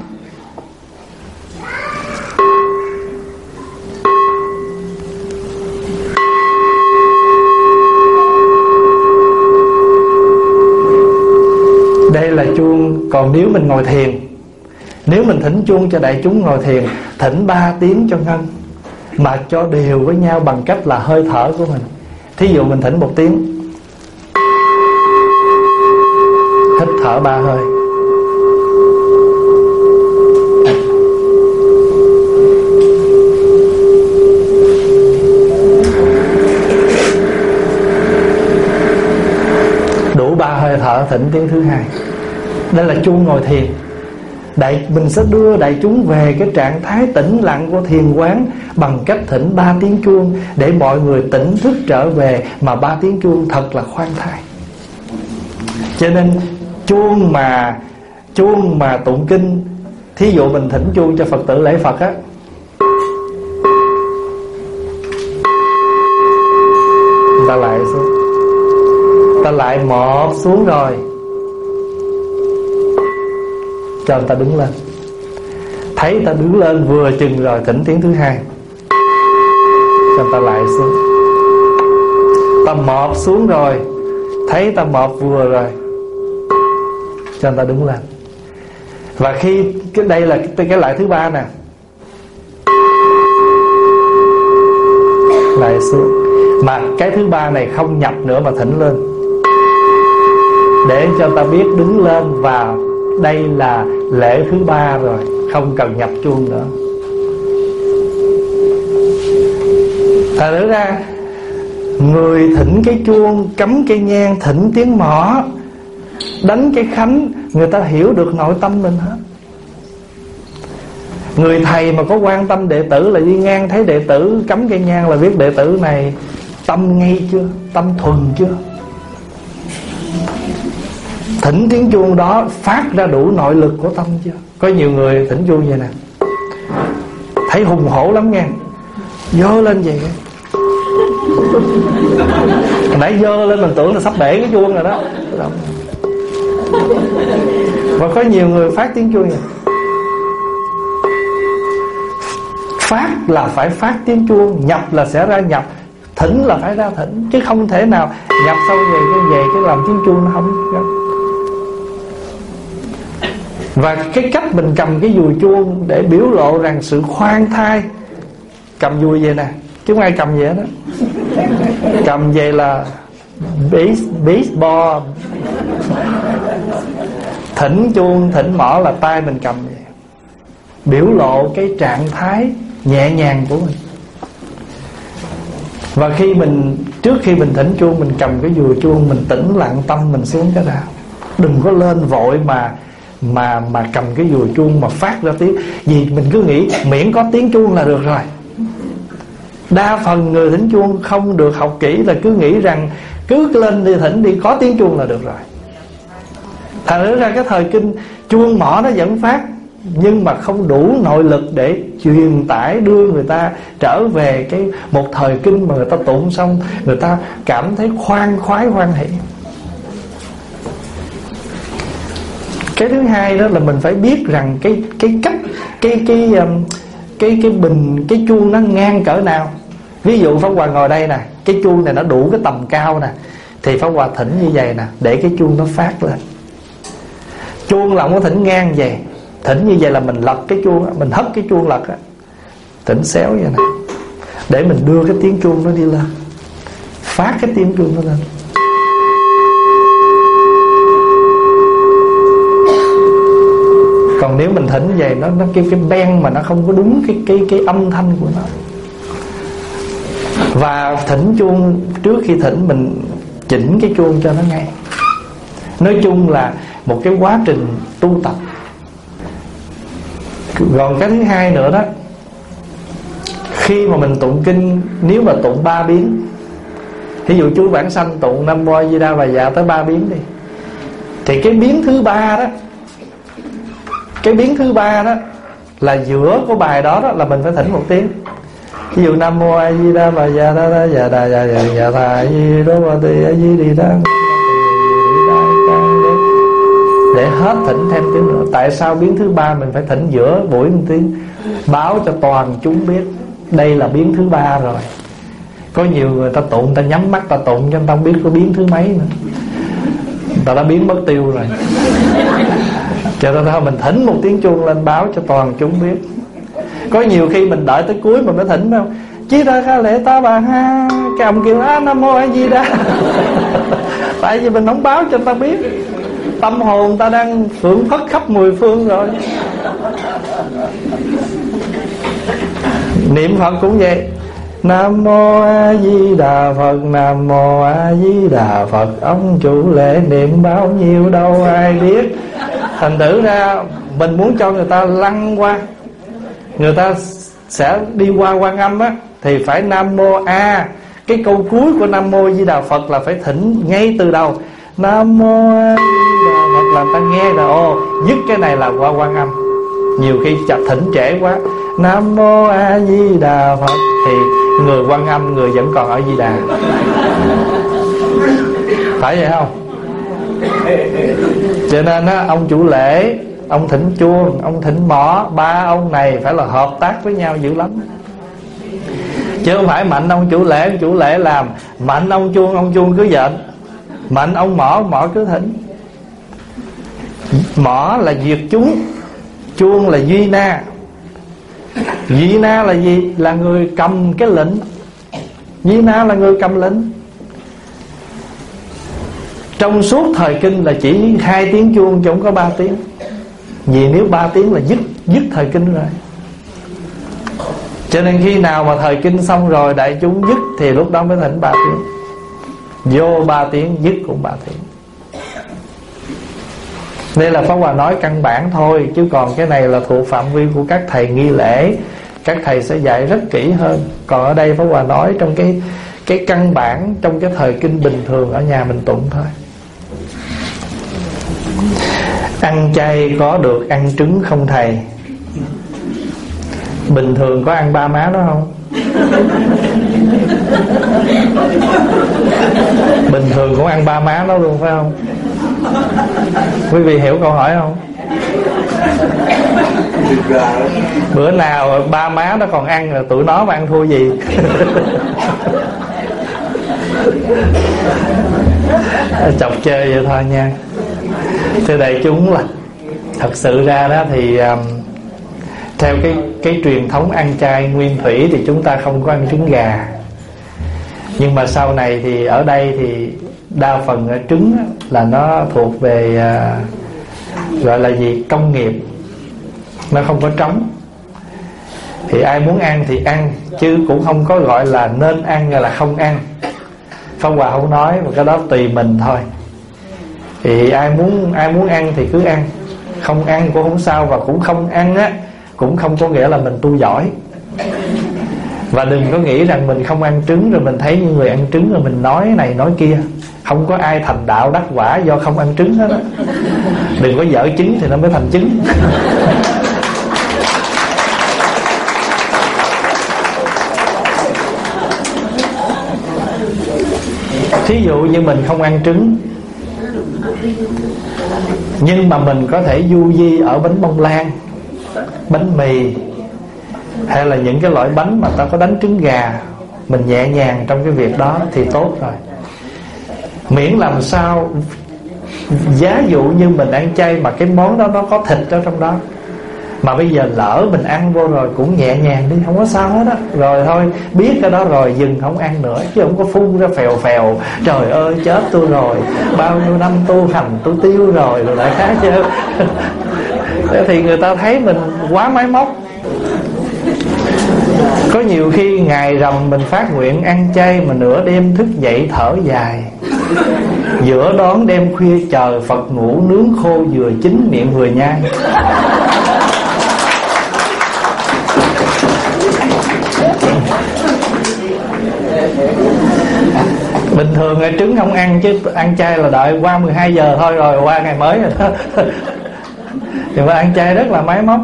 [SPEAKER 1] Đây là chuông. Còn nếu mình ngồi thiền, nếu mình thỉnh chuông cho đại chúng ngồi thiền, thỉnh ba tiếng cho ngân, mà cho đều với nhau bằng cách là hơi thở của mình. Thí dụ mình thỉnh một tiếng, hít thở ba hơi, đủ ba hơi thở thỉnh tiếng thứ hai. Đây là chuông ngồi thiền. Đại, mình sẽ đưa đại chúng về cái trạng thái tĩnh lặng của thiền quán bằng cách thỉnh ba tiếng chuông, để mọi người tỉnh thức trở về. Mà ba tiếng chuông thật là khoan thai. Cho nên chuông mà chuông mà tụng kinh, thí dụ mình thỉnh chuông cho Phật tử lễ Phật á, ta lại xuống, ta lại một xuống rồi, cho người ta đứng lên. Thấy ta đứng lên vừa chừng rồi thỉnh tiếng thứ hai, cho người ta lại xuống. Ta mọp xuống rồi, thấy ta mọp vừa rồi, cho người ta đứng lên. Và khi cái đây là cái, cái lại thứ ba nè, lại xuống. Mà cái thứ ba này không nhập nữa mà thỉnh lên, để cho người ta biết đứng lên. Và đây là lễ thứ ba rồi, không cần nhập chuông nữa. Thật nữa ra, người thỉnh cái chuông, cắm cái nhang, thỉnh tiếng mõ, đánh cái khánh, người ta hiểu được nội tâm mình hết. Người thầy mà có quan tâm đệ tử là đi ngang thấy đệ tử cắm cây nhang là biết đệ tử này tâm ngay chưa, tâm thuần chưa. Thỉnh tiếng chuông đó phát ra đủ nội lực của tâm chưa. Có nhiều người thỉnh chuông vậy nè, thấy hùng hổ lắm nha, dơ lên vậy. Nãy dơ lên mình tưởng là sắp bể cái chuông rồi đó. Và có nhiều người phát tiếng chuông vậy. Phát là phải phát tiếng chuông, nhập là sẽ ra nhập, thỉnh là phải ra thỉnh. Chứ không thể nào nhập xong về cái về cái làm tiếng chuông nó không. Và cái cách mình cầm cái dùi chuông để biểu lộ rằng sự khoan thai. Cầm dùi vậy nè, chứ không ai cầm vậy đó. Cầm vậy là base, baseball. Thỉnh chuông, thỉnh mõ là tay mình cầm vậy, biểu lộ cái trạng thái nhẹ nhàng của mình. Và khi mình trước khi mình thỉnh chuông, mình cầm cái dùi chuông, mình tĩnh lặng tâm mình xuống cái nào. Đừng có lên vội mà mà mà cầm cái dùi chuông mà phát ra tiếng. Vì mình cứ nghĩ miễn có tiếng chuông là được rồi. Đa phần người thỉnh chuông không được học kỹ là cứ nghĩ rằng cứ lên đi thỉnh đi, có tiếng chuông là được rồi. Thành ra cái thời kinh chuông mõ nó vẫn phát, nhưng mà không đủ nội lực để truyền tải đưa người ta trở về cái một thời kinh mà người ta tụng xong người ta cảm thấy khoan khoái hoan hỷ. Cái thứ hai đó là mình phải biết rằng cái cái cách cái cái um, cái cái bình cái chuông nó ngang cỡ nào. Ví dụ Pháp Hòa ngồi đây nè, cái chuông này nó đủ cái tầm cao nè, thì Pháp Hòa thỉnh như vậy nè, để cái chuông nó phát lên. Chuông là không có thỉnh ngang vậy. Thỉnh như vậy là mình lật cái chuông, mình hất cái chuông lật á, thỉnh xéo vậy nè, để mình đưa cái tiếng chuông nó đi lên, phát cái tiếng chuông nó lên. Còn nếu mình thỉnh vậy nó nó kêu cái beng mà nó không có đúng cái cái cái âm thanh của nó. Và thỉnh chuông, trước khi thỉnh mình chỉnh cái chuông cho nó ngay. Nói chung là một cái quá trình tu tập. Còn cái thứ hai nữa đó, khi mà mình tụng kinh, nếu mà tụng ba biến, ví dụ chú Vãng Sanh tụng Nam Mô A Di Đà Bà Dạ tới ba biến đi, thì cái biến thứ ba đó, cái biến thứ ba đó là giữa của bài đó, đó là mình phải thỉnh một tiếng. Ví dụ Nam Mô A Di Đà Bà Dạ Đà Đà Dạ Đà Dạ Dạ Dạ Đà A Di Đà Bà Tỳ A Di Đi Đà, để hết thỉnh thêm tiếng nữa. Tại sao biến thứ ba mình phải thỉnh giữa buổi một tiếng? Báo cho toàn chúng biết đây là biến thứ ba rồi. Có nhiều người ta tụng, ta nhắm mắt ta tụng, cho người ta không biết có biến thứ mấy nữa, người ta đã biến mất tiêu rồi. Cho nên thôi mình thỉnh một tiếng chuông lên báo cho toàn chúng biết. Có nhiều khi mình đợi tới cuối mình mới thỉnh đâu, Chí ra kha lệ ta bà ha, cái ông kêu á Nam Mô A Di Đà. Tại vì mình không báo cho người ta biết, tâm hồn ta đang phượng phất khắp mười phương rồi. Niệm Phật cũng vậy, Nam Mô A Di Đà Phật, Nam Mô A Di Đà Phật. Ông chủ lễ niệm bao nhiêu đâu ai biết. Thành thử ra mình muốn cho người ta lăn qua, người ta sẽ đi qua Quan Âm á, thì phải Nam Mô A. Cái câu cuối của Nam Mô A Di Đà Phật là phải thỉnh ngay từ đầu, Nam Mô A Di Đà Phật, là ta nghe là ô dứt cái này là qua Quan Âm. Nhiều khi chặt thỉnh trễ quá, Nam Mô A Di Đà Phật, thì người Quan Âm người vẫn còn ở Di Đà. Phải vậy không? Cho nên á, ông chủ lễ, ông thỉnh chuông, ông thỉnh mõ, ba ông này phải là hợp tác với nhau dữ lắm. Chứ không phải mạnh ông chủ lễ, ông chủ lễ làm, mạnh ông chuông, ông chuông cứ dệt, mạnh ông mõ, ông mõ cứ thỉnh. Mõ là diệt chúng, chuông là duy na. Duy na là gì? Là người cầm cái lệnh. Duy na là người cầm lệnh. Trong suốt thời kinh là chỉ hai tiếng chuông chứ không có ba tiếng. Vì nếu ba tiếng là dứt dứt thời kinh rồi. Cho nên khi nào mà thời kinh xong rồi đại chúng dứt thì lúc đó mới thỉnh ba tiếng. Vô ba tiếng, dứt cũng ba tiếng. Đây là Pháp Hòa nói căn bản thôi, chứ còn cái này là thuộc phạm vi của các thầy nghi lễ, các thầy sẽ dạy rất kỹ hơn. Còn ở đây Pháp Hòa nói trong cái cái căn bản, trong cái thời kinh bình thường ở nhà mình tụng thôi. Ăn chay có được ăn trứng không thầy? Bình thường có ăn ba má đó không? Bình thường cũng ăn ba má đó luôn phải không? Quý vị hiểu câu hỏi không? Bữa nào ba má nó còn ăn rồi tụi nó mà ăn thua gì? Chọc chơi vậy thôi nha. Thưa đại chúng, là thật sự ra đó thì um, theo cái cái truyền thống ăn chay nguyên thủy thì chúng ta không có ăn trứng gà. Nhưng mà sau này thì ở đây thì đa phần trứng là nó thuộc về uh, gọi là gì, công nghiệp, nó không có trống. Thì ai muốn ăn thì ăn, chứ cũng không có gọi là nên ăn hay là không ăn. Pháp Hòa không nói, mà cái đó tùy mình thôi. Thì ai muốn ai muốn ăn thì cứ ăn, không ăn cũng không sao. Và cũng không ăn á cũng không có nghĩa là mình tu giỏi. Và đừng có nghĩ rằng mình không ăn trứng rồi mình thấy những người ăn trứng rồi mình nói này nói kia. Không có ai thành đạo đắc quả do không ăn trứng hết á. Đừng có dở trứng thì nó mới thành trứng. Thí dụ như mình không ăn trứng, nhưng mà mình có thể du di ở bánh bông lan, bánh mì, hay là những cái loại bánh mà ta có đánh trứng gà, mình nhẹ nhàng trong cái việc đó thì tốt rồi. Miễn làm sao giá dụ như mình ăn chay mà cái món đó nó có thịt ở trong đó, mà bây giờ lỡ mình ăn vô rồi cũng nhẹ nhàng đi, không có sao hết á. Rồi thôi, biết cái đó rồi dừng không ăn nữa, chứ không có phun ra phèo phèo trời ơi chết tôi rồi, bao nhiêu năm tu hành tôi tiêu rồi, rồi lại khác chứ. Thì người ta thấy mình quá máy móc. Có nhiều khi ngày rằm mình phát nguyện ăn chay mà nửa đêm thức dậy thở dài, giữa đón đêm khuya chờ Phật ngủ, nướng khô vừa chín miệng vừa nhai. Bình thường là trứng không ăn, chứ ăn chay là đợi qua mười hai giờ thôi, rồi qua ngày mới rồi đó. Nhưng mà ăn chay rất là máy móc.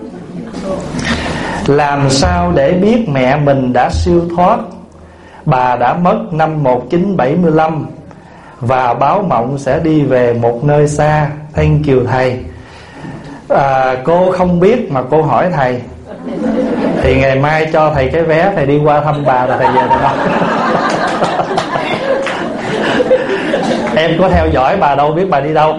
[SPEAKER 1] Làm sao để biết mẹ mình đã siêu thoát? Bà đã mất năm một nghìn chín trăm bảy mươi lăm và báo mộng sẽ đi về một nơi xa. Thank you thầy. à, Cô không biết mà cô hỏi thầy, thì ngày mai cho thầy cái vé, thầy đi qua thăm bà rồi thầy về thầy nói. Em có theo dõi bà đâu biết bà đi đâu.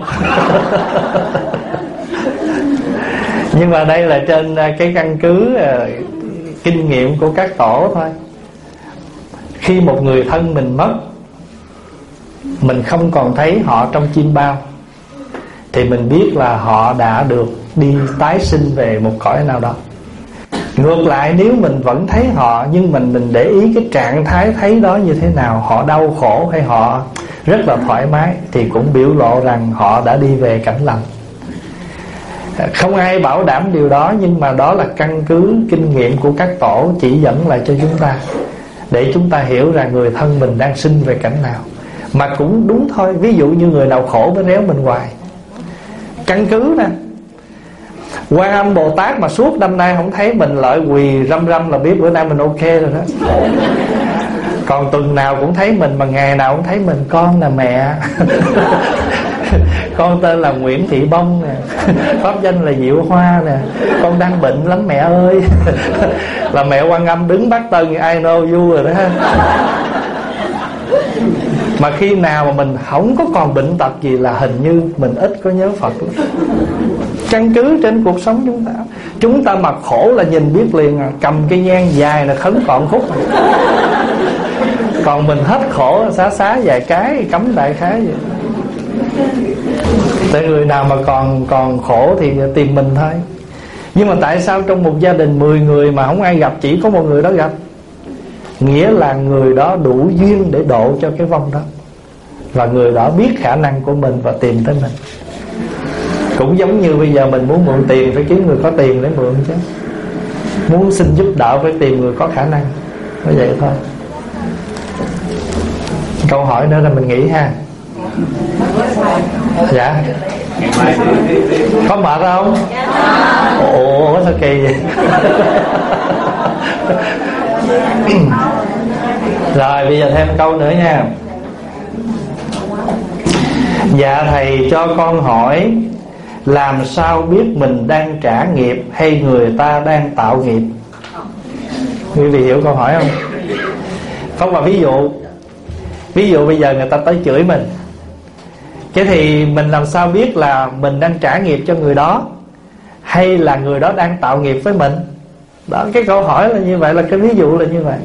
[SPEAKER 1] Nhưng mà đây là trên cái căn cứ kinh nghiệm của các tổ thôi. Khi một người thân mình mất, mình không còn thấy họ trong chim bao, thì mình biết là họ đã được đi tái sinh về một cõi nào đó. Ngược lại, nếu mình vẫn thấy họ, nhưng mình mình để ý cái trạng thái thấy đó như thế nào, họ đau khổ hay họ rất là thoải mái, thì cũng biểu lộ rằng họ đã đi về cảnh lành. Không ai bảo đảm điều đó, nhưng mà đó là căn cứ kinh nghiệm của các tổ chỉ dẫn lại cho chúng ta, để chúng ta hiểu rằng người thân mình đang sinh về cảnh nào. Mà cũng đúng thôi, ví dụ như người nào khổ mới réo mình hoài. Căn cứ nè, Quan Âm Bồ Tát mà suốt năm nay không thấy mình lại quỳ răm răm là biết bữa nay mình ok rồi đó. Còn tuần nào cũng thấy mình, mà ngày nào cũng thấy mình. Con là mẹ. Con tên là Nguyễn Thị Bông nè, pháp danh là Diệu Hoa nè, con đang bệnh lắm mẹ ơi. Là mẹ Quan Âm đứng bắt tân, I know you rồi đó. Mà khi nào mà mình không có còn bệnh tật gì là hình như mình ít có nhớ Phật lắm. Căn cứ trên cuộc sống chúng ta, chúng ta mà khổ là nhìn biết liền à. Cầm cây nhang dài là khấn còn khúc à. Còn mình hết khổ xá xá vài cái cấm đại khái vậy. Tại người nào mà còn còn khổ thì tìm mình thôi. Nhưng mà tại sao trong một gia đình mười người mà không ai gặp, chỉ có một người đó gặp? Nghĩa là người đó đủ duyên để độ cho cái vong đó, và người đó biết khả năng của mình và tìm tới mình. Cũng giống như bây giờ mình muốn mượn tiền, phải kiếm người có tiền để mượn chứ. Muốn xin giúp đỡ phải tìm người có khả năng. Nói vậy thôi. Câu hỏi nữa là mình nghĩ ha. Dạ. Có mệt không? Ủa sao kỳ vậy? Rồi bây giờ thêm câu nữa nha. Dạ thầy cho con hỏi, làm sao biết mình đang trả nghiệp hay người ta đang tạo nghiệp? Quý vị hiểu câu hỏi không? Không, mà ví dụ Ví dụ bây giờ người ta tới chửi mình, thế thì mình làm sao biết là mình đang trả nghiệp cho người đó, hay là người đó đang tạo nghiệp với mình? Đó, cái câu hỏi là như vậy, là cái ví dụ là như vậy.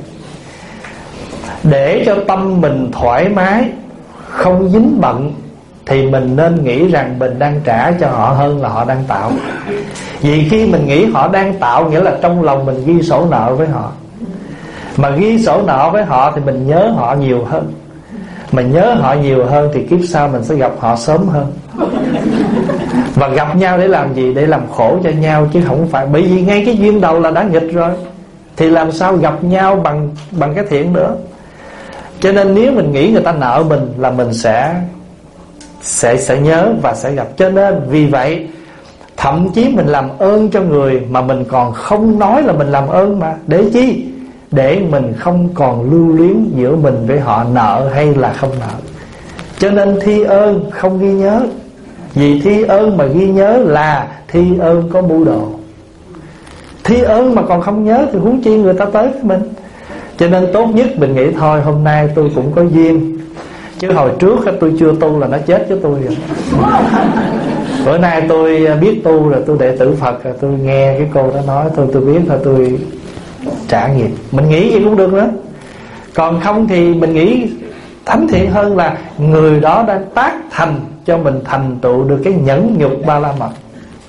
[SPEAKER 1] Để cho tâm mình thoải mái, không dính bận, thì mình nên nghĩ rằng mình đang trả cho họ hơn là họ đang tạo. Vì khi mình nghĩ họ đang tạo, nghĩa là trong lòng mình ghi sổ nợ với họ. Mà ghi sổ nợ với họ thì mình nhớ họ nhiều hơn. Mà nhớ họ nhiều hơn thì kiếp sau mình sẽ gặp họ sớm hơn. Và gặp nhau để làm gì? Để làm khổ cho nhau, chứ không phải. Bởi vì ngay cái duyên đầu là đã nghịch rồi, thì làm sao gặp nhau bằng bằng cái thiện nữa. Cho nên nếu mình nghĩ người ta nợ mình là mình sẽ Sẽ sẽ nhớ và sẽ gặp. Cho nên vì vậy thậm chí mình làm ơn cho người mà mình còn không nói là mình làm ơn mà. Để chi? Để mình không còn lưu luyến giữa mình với họ, nợ hay là không nợ. Cho nên thi ơn không ghi nhớ. Vì thi ơn mà ghi nhớ là thi ơn có mưu đồ. Thi ơn mà còn không nhớ thì huống chi người ta tới với mình. Cho nên tốt nhất mình nghĩ thôi hôm nay tôi cũng có duyên, chứ hồi trước tôi chưa tu là nó chết với tôi rồi. Bữa nay tôi biết tu rồi, tôi đệ tử Phật rồi, tôi nghe cái cô đó nói, tôi tôi biết là tôi trả nghiệp. Mình nghĩ gì cũng được nữa. Còn không thì mình nghĩ thánh thiện hơn là người đó đang tác thành cho mình thành tựu được cái nhẫn nhục ba la mật.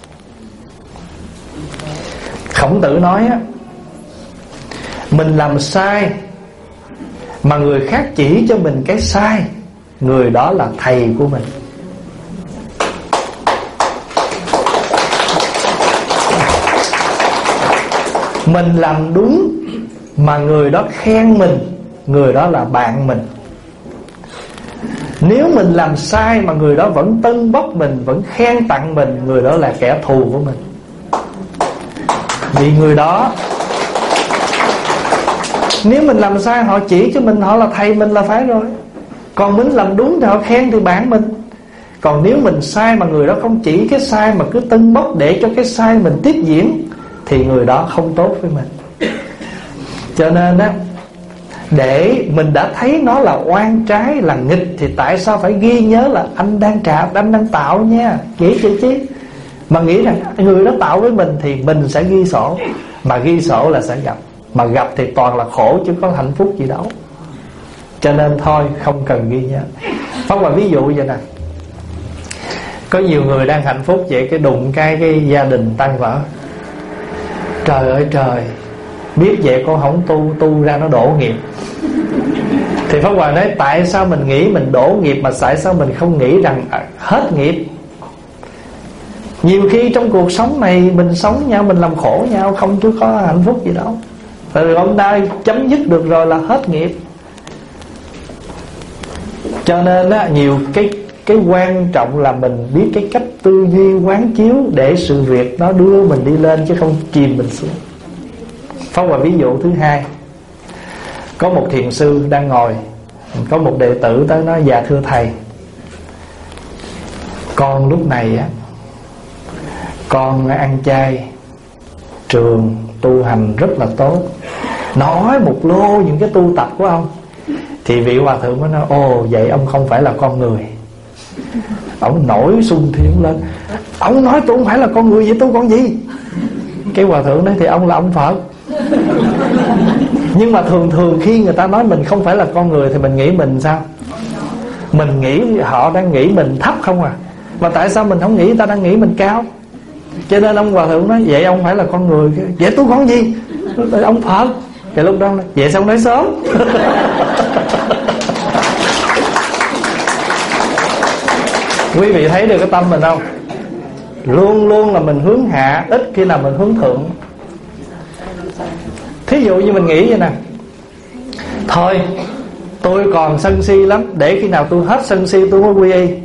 [SPEAKER 1] Khổng Tử nói á, mình làm sai mà người khác chỉ cho mình cái sai, người đó là thầy của mình. Mình làm đúng mà người đó khen mình, người đó là bạn mình. Nếu mình làm sai mà người đó vẫn tâng bốc mình, vẫn khen tặng mình, người đó là kẻ thù của mình. Vì người đó, nếu mình làm sai họ chỉ cho mình, họ là thầy mình là phải rồi. Còn mình làm đúng thì họ khen thì bạn mình. Còn nếu mình sai mà người đó không chỉ cái sai mà cứ tâng bốc để cho cái sai mình tiếp diễn, thì người đó không tốt với mình. Cho nên á, để mình đã thấy nó là oan trái, là nghịch, thì tại sao phải ghi nhớ là anh đang trả, anh đang tạo nha. Nghĩ chứ chứ. Mà nghĩ rằng người đó tạo với mình thì mình sẽ ghi sổ. Mà ghi sổ là sẽ gặp. Mà gặp thì toàn là khổ chứ có hạnh phúc gì đâu. Cho nên thôi không cần ghi nhớ. Pháp Hòa ví dụ vậy nè, có nhiều người đang hạnh phúc vậy, cái đụng cái cái gia đình tan vỡ. Trời ơi trời, biết vậy con không tu, tu ra nó đổ nghiệp. Thì Pháp Hòa nói tại sao mình nghĩ mình đổ nghiệp, mà tại sao mình không nghĩ rằng hết nghiệp. Nhiều khi trong cuộc sống này mình sống nhau, mình làm khổ nhau, không chứ có hạnh phúc gì đâu. Rồi hôm nay chấm dứt được rồi là hết nghiệp. Cho nên á, nhiều cái cái quan trọng là mình biết cái cách tư duy quán chiếu để sự việc nó đưa mình đi lên chứ không chìm mình xuống. Pháp Hòa ví dụ thứ hai, có một thiền sư đang ngồi, có một đệ tử tới nói: dạ thưa thầy, con lúc này á, con ăn chay, trường tu hành rất là tốt. Nói một lô những cái tu tập của ông. Thì vị hòa thượng mới nói: ồ vậy ông không phải là con người. Ông nổi sung thiên lên: ông nói tôi không phải là con người, vậy tôi con gì? Cái hòa thượng nói: thì ông là ông Phật. Nhưng mà thường thường khi người ta nói mình không phải là con người thì mình nghĩ mình sao? Mình nghĩ họ đang nghĩ mình thấp không à. Mà tại sao mình không nghĩ người ta đang nghĩ mình cao? Cho nên ông hòa thượng nói: vậy ông phải là con người. Vậy tôi con gì? Ông Phật. Thì lúc đó vậy sao ông nói sớm? Quý vị thấy được cái tâm mình không? Luôn luôn là mình hướng hạ, ít khi nào mình hướng thượng. Thí dụ như mình nghĩ vậy nè: thôi tôi còn sân si lắm, để khi nào tôi hết sân si tôi mới quy y.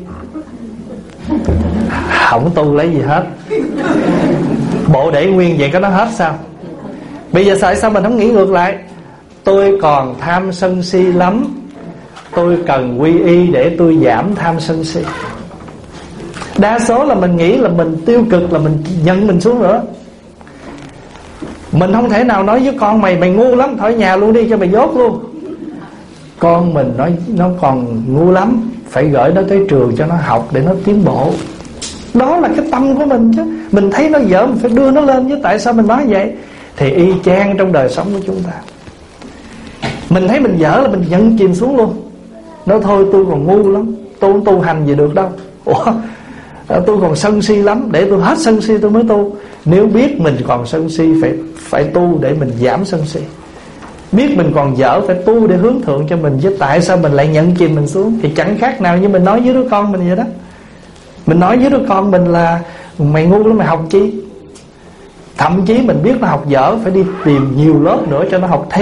[SPEAKER 1] Không tu lấy gì hết. Bộ để nguyên vậy có nó hết sao? Bây giờ tại sao mình không nghĩ ngược lại? Tôi còn tham sân si lắm, tôi cần quy y để tôi giảm tham sân si. Đa số là mình nghĩ là mình tiêu cực, là mình nhận mình xuống nữa. Mình không thể nào nói với con mày mày ngu lắm, thôi nhà luôn đi cho mày dốt luôn. Con mình nói nó còn ngu lắm, phải gửi nó tới trường cho nó học để nó tiến bộ. Đó là cái tâm của mình chứ. Mình thấy nó dở mình phải đưa nó lên chứ. Tại sao mình nói vậy? Thì y chang trong đời sống của chúng ta. Mình thấy mình dở là mình nhận chìm xuống luôn. Nói thôi tôi còn ngu lắm, tôi không tu hành gì được đâu. Ủa, tôi còn sân si lắm, để tôi hết sân si tôi mới tu. Nếu biết mình còn sân si phải phải tu để mình giảm sân si. Biết mình còn dở phải tu để hướng thượng cho mình. Chứ tại sao mình lại nhận chìm mình xuống? Thì chẳng khác nào như mình nói với đứa con mình vậy đó. Mình nói với đứa con mình là mày ngu lắm, mày học chi? Thậm chí mình biết nó học dở, phải đi tìm nhiều lớp nữa cho nó học thêm,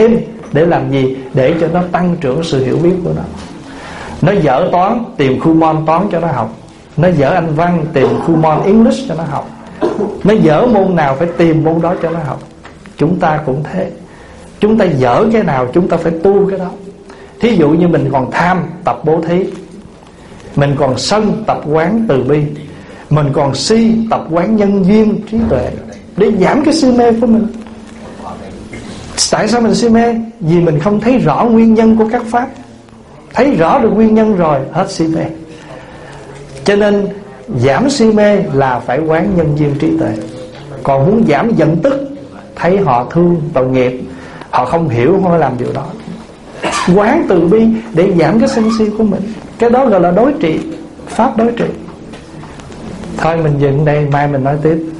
[SPEAKER 1] Để làm gì? Để cho nó tăng trưởng sự hiểu biết của nó. Nó dở toán, tìm khu môn toán cho nó học. Nó dở Anh văn, tìm khu môn English cho nó học. Nó dở môn nào phải tìm môn đó cho nó học. Chúng ta cũng thế. Chúng ta dở cái nào chúng ta phải tu cái đó. Thí dụ như mình còn tham, tập bố thí. Mình còn sân, tập quán từ bi. Mình còn si, tập quán nhân duyên trí tuệ, để giảm cái si mê của mình. Tại sao mình si mê? Vì mình không thấy rõ nguyên nhân của các pháp. Thấy rõ được nguyên nhân rồi, hết si mê. Cho nên giảm si mê là phải quán nhân duyên trí tuệ. Còn muốn giảm giận tức, thấy họ thương, tội nghiệp, họ không hiểu, không phải làm điều đó. Quán từ bi để giảm cái sân si của mình. Cái đó gọi là đối trị, pháp đối trị. Thôi mình dừng đây, mai mình nói tiếp.